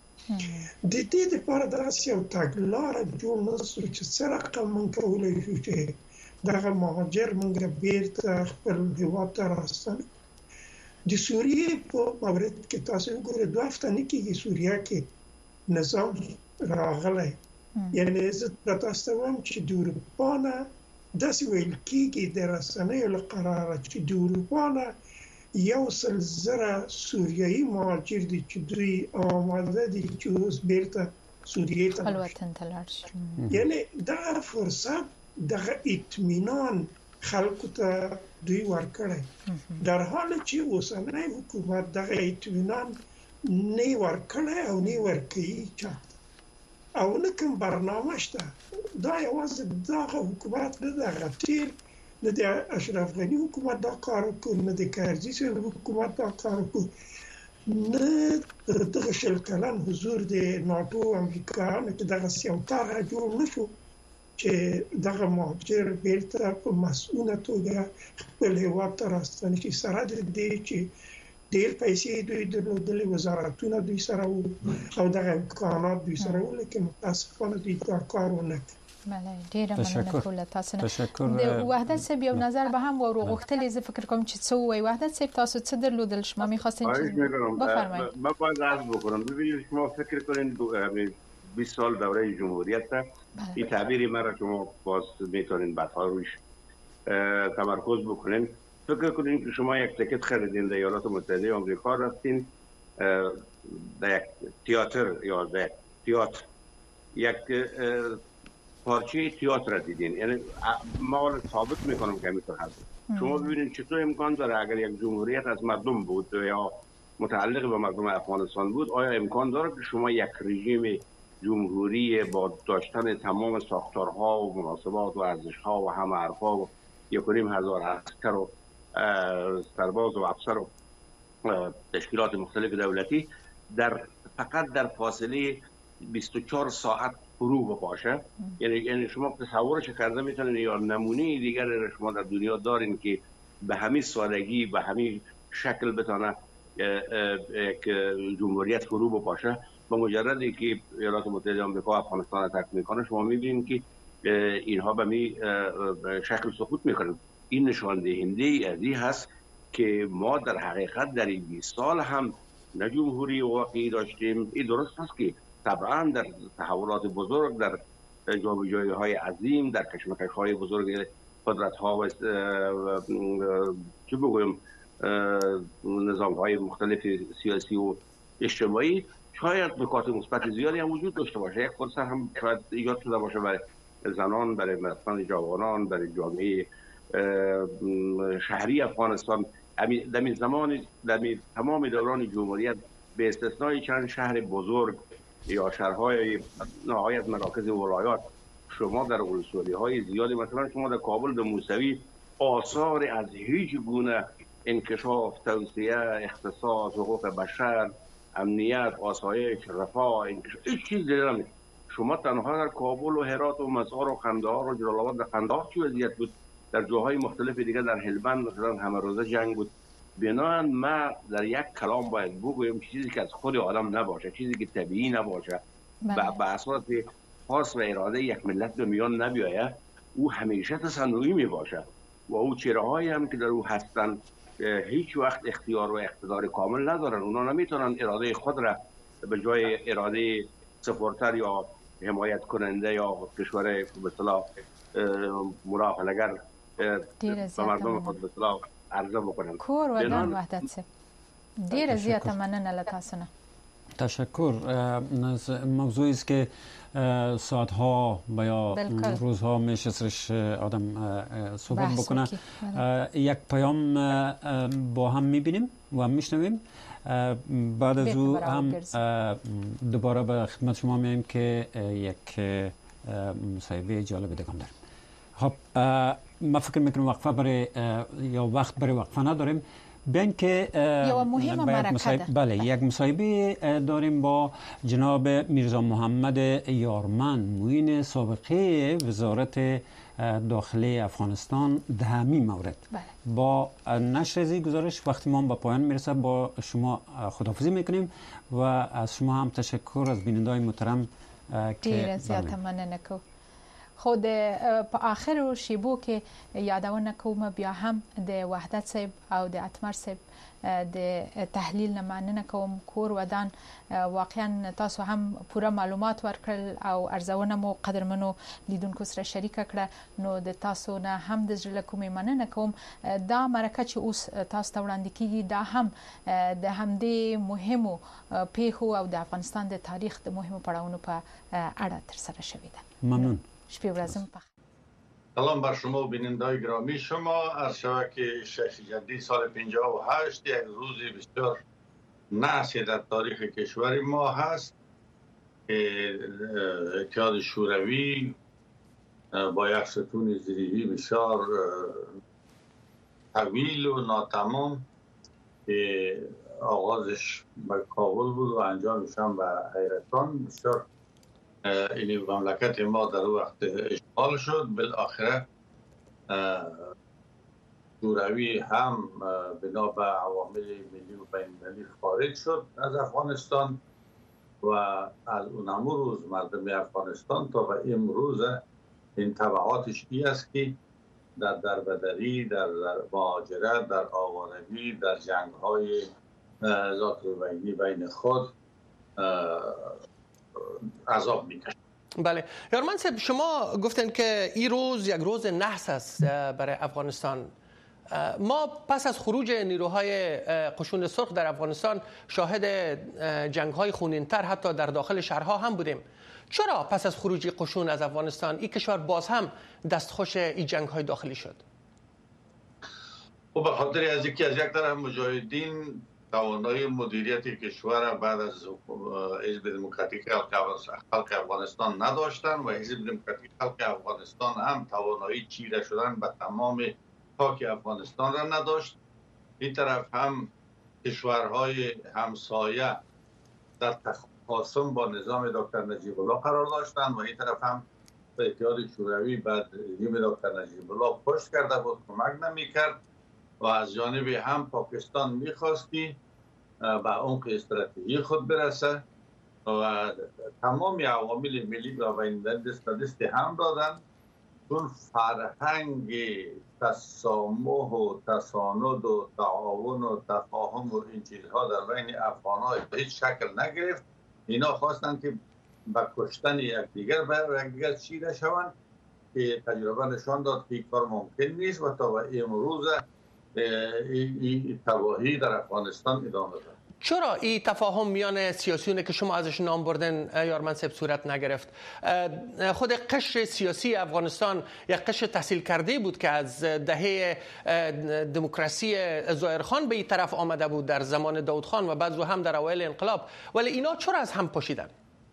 Speaker 8: د دې لپاره داسې یو تګلاره جوړ نشو چې څه رقم موږ کولای شو چې دغه مهاجر موږ بیرته خپل هیواد ته راستنو. د سوریې په مورد کې تاسو وګورئ 2 هفته نه کېږي سوریه کې نظام راغلی. یعنی زه تاسو ته وایم چې د اروپا نه داسې ویل کېږي د رسنیو له قراره چې د اروپا نه 100,000 سوریایي مهاجر دي چې دوی آماده دي چې اوس بیرته سوریې ته
Speaker 1: وطن ته لاړ شي.
Speaker 8: یعنی دا فرصت دغه اطمینان خلکو ته دوی ورکړی، در حال چې اوسنی حکومت دغه اطمینان نه ورکړی او نه ورکوي چاته او نه کوم برنامه شته. دا یوازې دغه حکومت نه دغه تیر نه د اشرف غنی حکومت دا کار وکړ، نه د کرزي صاحب حکومت دا کار وکړ، نه دغه شل کلن حضور د ناتو امریکایانو چې دغه سیاوتاره جوړ نشو چې دغه مهاجر بیرته په مسؤونه توګه خپل هیواد ته راستنه شي. سره د دې چې ډېر پیسې دوی درلودلې، وزارتونه دوی سره او دغه امکانات دوی سره وو، لیکن متاسفانه دوی دا کار ونه کړ.
Speaker 1: بله، ډیره مننه کوله تاسو نه. د وحدت صاحب یو نظر به هم وروغوښتلی، زه فکر کوم چې څه ووایي. وحدت صاحب تاسو څه درلودل؟ شما می‌خواستین بفرمایید.
Speaker 7: من باید عرض بکنم، ببینید شما فکر کنید 20 سال دوره جمهوریت این تعبیری مرا شما باز میتونین بعدها روش تمرکز بکنین. فکر کنین که شما یک تیکت خریدین در ایالات متحده آمریکا، رفتین در یک تئاتر یا در تئاتر یک پارچه تئاتر را دیدین، یعنی ما ثابت میکنم که همینطور هست. شما ببینید چطور امکان داره اگر یک جمهوریت از مردم بود یا متعلق به مردم افغانستان بود، آیا امکان داره که شما یک رژیم جمهوری با داشتن تمام ساختارها و مناسبات و ارزشها و همه حرفها و 1,500 عسکر و سرباز و افسر و تشکیلات مختلف دولتی فقط در فاصله 24 ساعت فرو بپاشه؟ یعنی شما تصورش کرده میتونید یا نمونه دیگر شما در دنیا دارین که به همین سادگی به همین شکل بتونه یک جمهوریت فرو بپاشه؟ با مجردی که ایالات متحده آمریکا افغانستان را ترک میکنه شما میبینید که اینها به می شکل سقوط میکنند. این نشان دهنده از این هست که ما در حقیقت در این 20 سال هم نه جمهوری واقعی داشتیم. این درست است که طبعا در تحولات بزرگ، در جابجایی های عظیم، در کشمکش های بزرگ قدرت ها و چه بگویم نظام های مختلف سیاسی و اجتماعی شاید نکات مثبت زیادی هم وجود داشته باشه. یک فرصت هم شاید ایجاد شده باشه برای زنان، برای مثلا جوانان، برای جامعه شهری افغانستان. در تمام دوران جمهوریت به استثنای چند شهر بزرگ یا شهرهای نهایت مراکز ولایات، شما در ولسوالی های زیادی، مثلا شما در کابل در موسوی آثار از هیچ گونه انکشاف، توسعه، اقتصاد، حقوق بشر، امنیت، آسایش، رفاه، هیچ چیز دیگه نمیشه. شما تنها در کابل و هرات و مزار و قندهار و جلال آباد، در قندهار چه وضعیت بود، در جاهای مختلف دیگه، در هلمند مثلا همه روزه جنگ بود. بنابراین ما در یک کلام باید بگویم چیزی که از خود آدم نباشه، چیزی که طبیعی نباشه، به اساس خاص و اراده یک ملت به میان نبیایه، او همیشه تصنعی می باشه و او چهره‌هایی هم که در او هستن هیچ وقت اختیار و اقتدار کامل ندارن. اونا نمیتونن اراده خود را به جای اراده سپورتر یا حمایت کننده یا کشور به اصطلاح مرافعه‌گر به مردم خود به اصطلاح عرضه بکنن.
Speaker 1: کور ودان وحدت صاحب ډیره زیاته مننه له تاسو نه.
Speaker 2: تشکر. موضوعی است که ساعتها و یا روزها میشه سرش آدم صحبت بکنه. یک پیام با هم میبینیم و هم میشنویم، بعد از او هم دوباره به خدمت شما میایم که یک مصاحبه جالب دیگه داریم. خب ما فکر میکنم وقفه برای یا وقت برای وقفه نداریم، بیان که بله یک مصاحبه داریم با جناب میرزا محمد یارمن، معین سابقه وزارت داخلی افغانستان در همین مورد. با نشر از این گزارش وقتی ما به پایان میرسه با شما خداحافظی میکنیم و از شما هم تشکر از بینندگان محترم
Speaker 1: که زیاده مننه کو. خود په آخر شیبو کې یادونه کوم بیا هم د وحدت صاحب او د اتمر صاحب د تحلیل نه مننه کوم. کور ودان واقعا تاسو هم پوره معلومات ورکړل او ارزونه مو قدرمنو لیدونکو سره شریک کړه، نو د تاسو نه هم د زړه کومې مننه کوم. دا مرکه چې اوس تاسو ته وړاندې کیږي دا هم د همدې مهمو پیښو او د افغانستان د تاریخ د مهمو پړاوونو په اړه ترسره شوې ده.
Speaker 2: ممنون.
Speaker 10: سلام بر شما و بینندگان گرامی. شما عرض شود که شیخ جدی سال 58 یک روز بسیار نحسی در تاریخ کشور ما هست که اتحاد شوروی با یک ستون زیری بسیار طویل و ناتمام که آغازش به کابل بود و انجامش هم به حیرتان. بسیار این مملکت ما در وقت اشغال شد. بالاخره شوروی هم بنا به عوامل ملی و بین‌المللی خارج شد از افغانستان و از اون روز مردم افغانستان تا به امروز این تبعاتش ای است که در دربدری، در مهاجرت، در آوارگی، در جنگ‌های ذات روبینی بین خود عذاب می‌کشند.
Speaker 11: بله یارمن صاحب، شما گفتن که این روز یک روز نحس است برای افغانستان. ما پس از خروج نیروهای قشون سرخ در افغانستان شاهد جنگ‌های خونین‌تر حتی در داخل شهرها هم بودیم. چرا پس از خروج قشون از افغانستان این کشور باز هم دستخوش این جنگ‌های داخلی شد؟
Speaker 10: و به خاطر از یک طرف مجاهدین توانایی مدیریت کشور بعد از حزب دموکراتیک خلق افغانستان نداشتن و حزب دموکراتیک خلق افغانستان هم توانایی چیره شدن به تمام خاک افغانستان را نداشت. این طرف هم کشورهای همسایه در تخاصم با نظام دکتر نجیب الله قرار داشتند و این طرف هم به اتحاد شوروی بعد رژیم دکتر نجیب الله پشت کرده بود، کمک نمی‌کرد و از جانب هم پاکستان می‌خواستی به عمق استراتژی خود برسه و تمام عوامل ملی و بین‌المللی دست به دست هم دادن. چون فرهنگ تسامح و تساند و تعاون و تفاهم و این چیزها در بین افغان‌ها هیچ شکل نگرفت. اینا خواستن که با کشتن یکدیگر به یکدیگر چیره شوند که تجربه نشان داد که این کار ممکن نیست و تا امروز این تباهی در افغانستان ادامه دارد.
Speaker 11: چرا این تفاهم میان سیاسیون که شما ازش نام بردن یارمن صاحب صورت نگرفت؟ خود قشر سیاسی افغانستان یک قشر تحصیل کرده بود که از دهه دموکراسی ظاهرخان به این طرف آمده بود در زمان داود خان و بعد هم در اوایل انقلاب، ولی اینا چرا از هم پاشیدن؟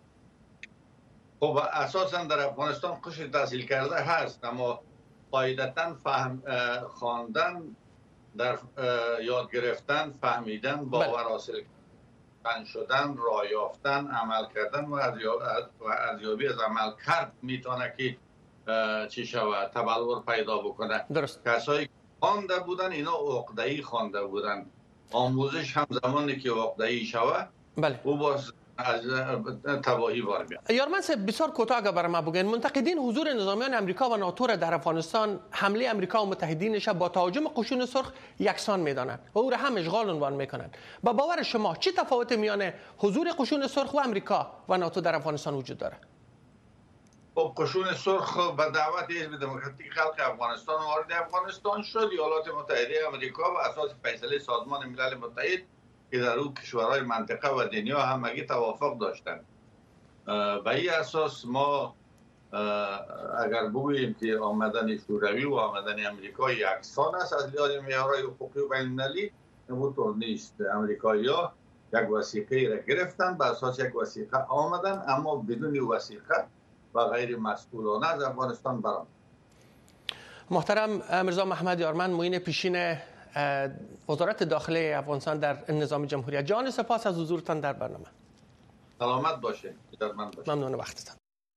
Speaker 10: خب اساسا در افغانستان قشر تحصیل کرده هست، اما قاعدتا خواندن، در یاد گرفتن، فهمیدن، باور حاصل شدن، راه یافتن، عمل کردن و ارزیابی از عمل کرد میتونه که چی شود تبلور پیدا بکنه.
Speaker 11: درست.
Speaker 10: کسایی خوانده بودن اینا عقده‌ای خوانده بودن. آموزش هم زمانی که عقده‌ای شود
Speaker 11: بله
Speaker 10: او باز از تباهی بار میاد.
Speaker 11: یارمن صاحب بسیار کوتاه اگر برای ما بگین، منتقدین حضور نظامیان امریکا و ناتو را در افغانستان حمله امریکا و متحدینش با تهاجم قشون سرخ یکسان میدانند و او را هم اشغال عنوان میکنند. با باور شما چه تفاوت میان حضور قشون سرخ و امریکا و ناتو در افغانستان وجود داره؟
Speaker 10: خب قشون سرخ به دعوت حزب دموکراتیک خلق افغانستان وارد افغانستان شد. ایالات متحده آمریکا و اساس فیصله سازمان ملل متحد که در اون کشورهای منطقه و دنیا همگی توافق داشتند. به این اساس ما اگر بگوییم که آمدن شوروی و آمدن امریکا یکسان است از لحاظ معیارهای حقوقی و بین‌المللی، اینطور نیست. امریکایی‌ها یک وثیقه را گرفتن، به اساس یک وثیقه آمدن، اما بدون وثیقه و غیر مسئولانه از افغانستان برآمدن.
Speaker 11: محترم میرزا محمد یارمن، معین پیشین وزارت داخلی افغانستان در نظام جمهوریت، جان سپاس از حضورتان در برنامه.
Speaker 10: سلامت باشه.
Speaker 11: ممنون وقتتان.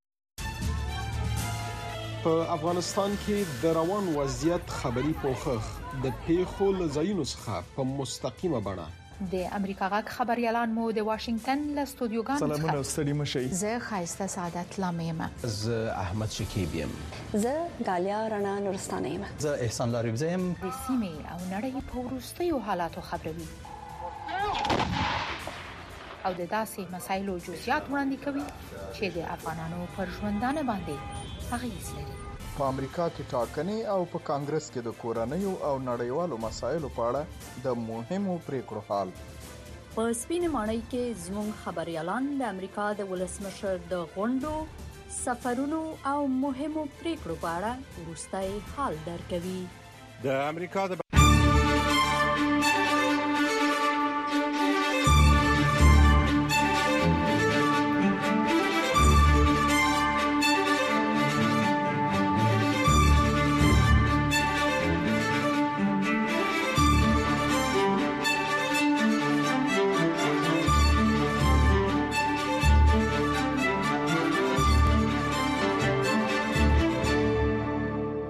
Speaker 12: په افغانستان کې د روان وضعیت خبري پوښښ د پیښو له ځایونو څخه په مستقیمه بڼه
Speaker 1: د امریکا غږ خبريالان مو د واشنگټن له استودیوګانو
Speaker 13: سلامونه ستړي مشئ.
Speaker 1: زه خایسته سعادت لامیم.
Speaker 14: زه احمد شکیب یم.
Speaker 15: زه دالیا رڼا نورستانه یم.
Speaker 14: زه احسان لاریبزه یم.
Speaker 1: د سیمې او نړۍ په وروستیو حالاتو خبروي او د داسې مسایلو جزئیات وړاندې کوي چې د افغانانو پر ژوندانه باندې اغیز لري.
Speaker 4: په امریکا کې ټاکنې او په کانګرس کې د کورنیو او نړیوالو مسایلو په اړه د مهمو پریکړو حال.
Speaker 16: په سپینې ماڼۍ کې زموږ خبريالان د امریکا د ولسمشر د غونډو، سفرونو او مهمو پریکړو په اړه وروستي حال درکوي.
Speaker 13: د امریکا د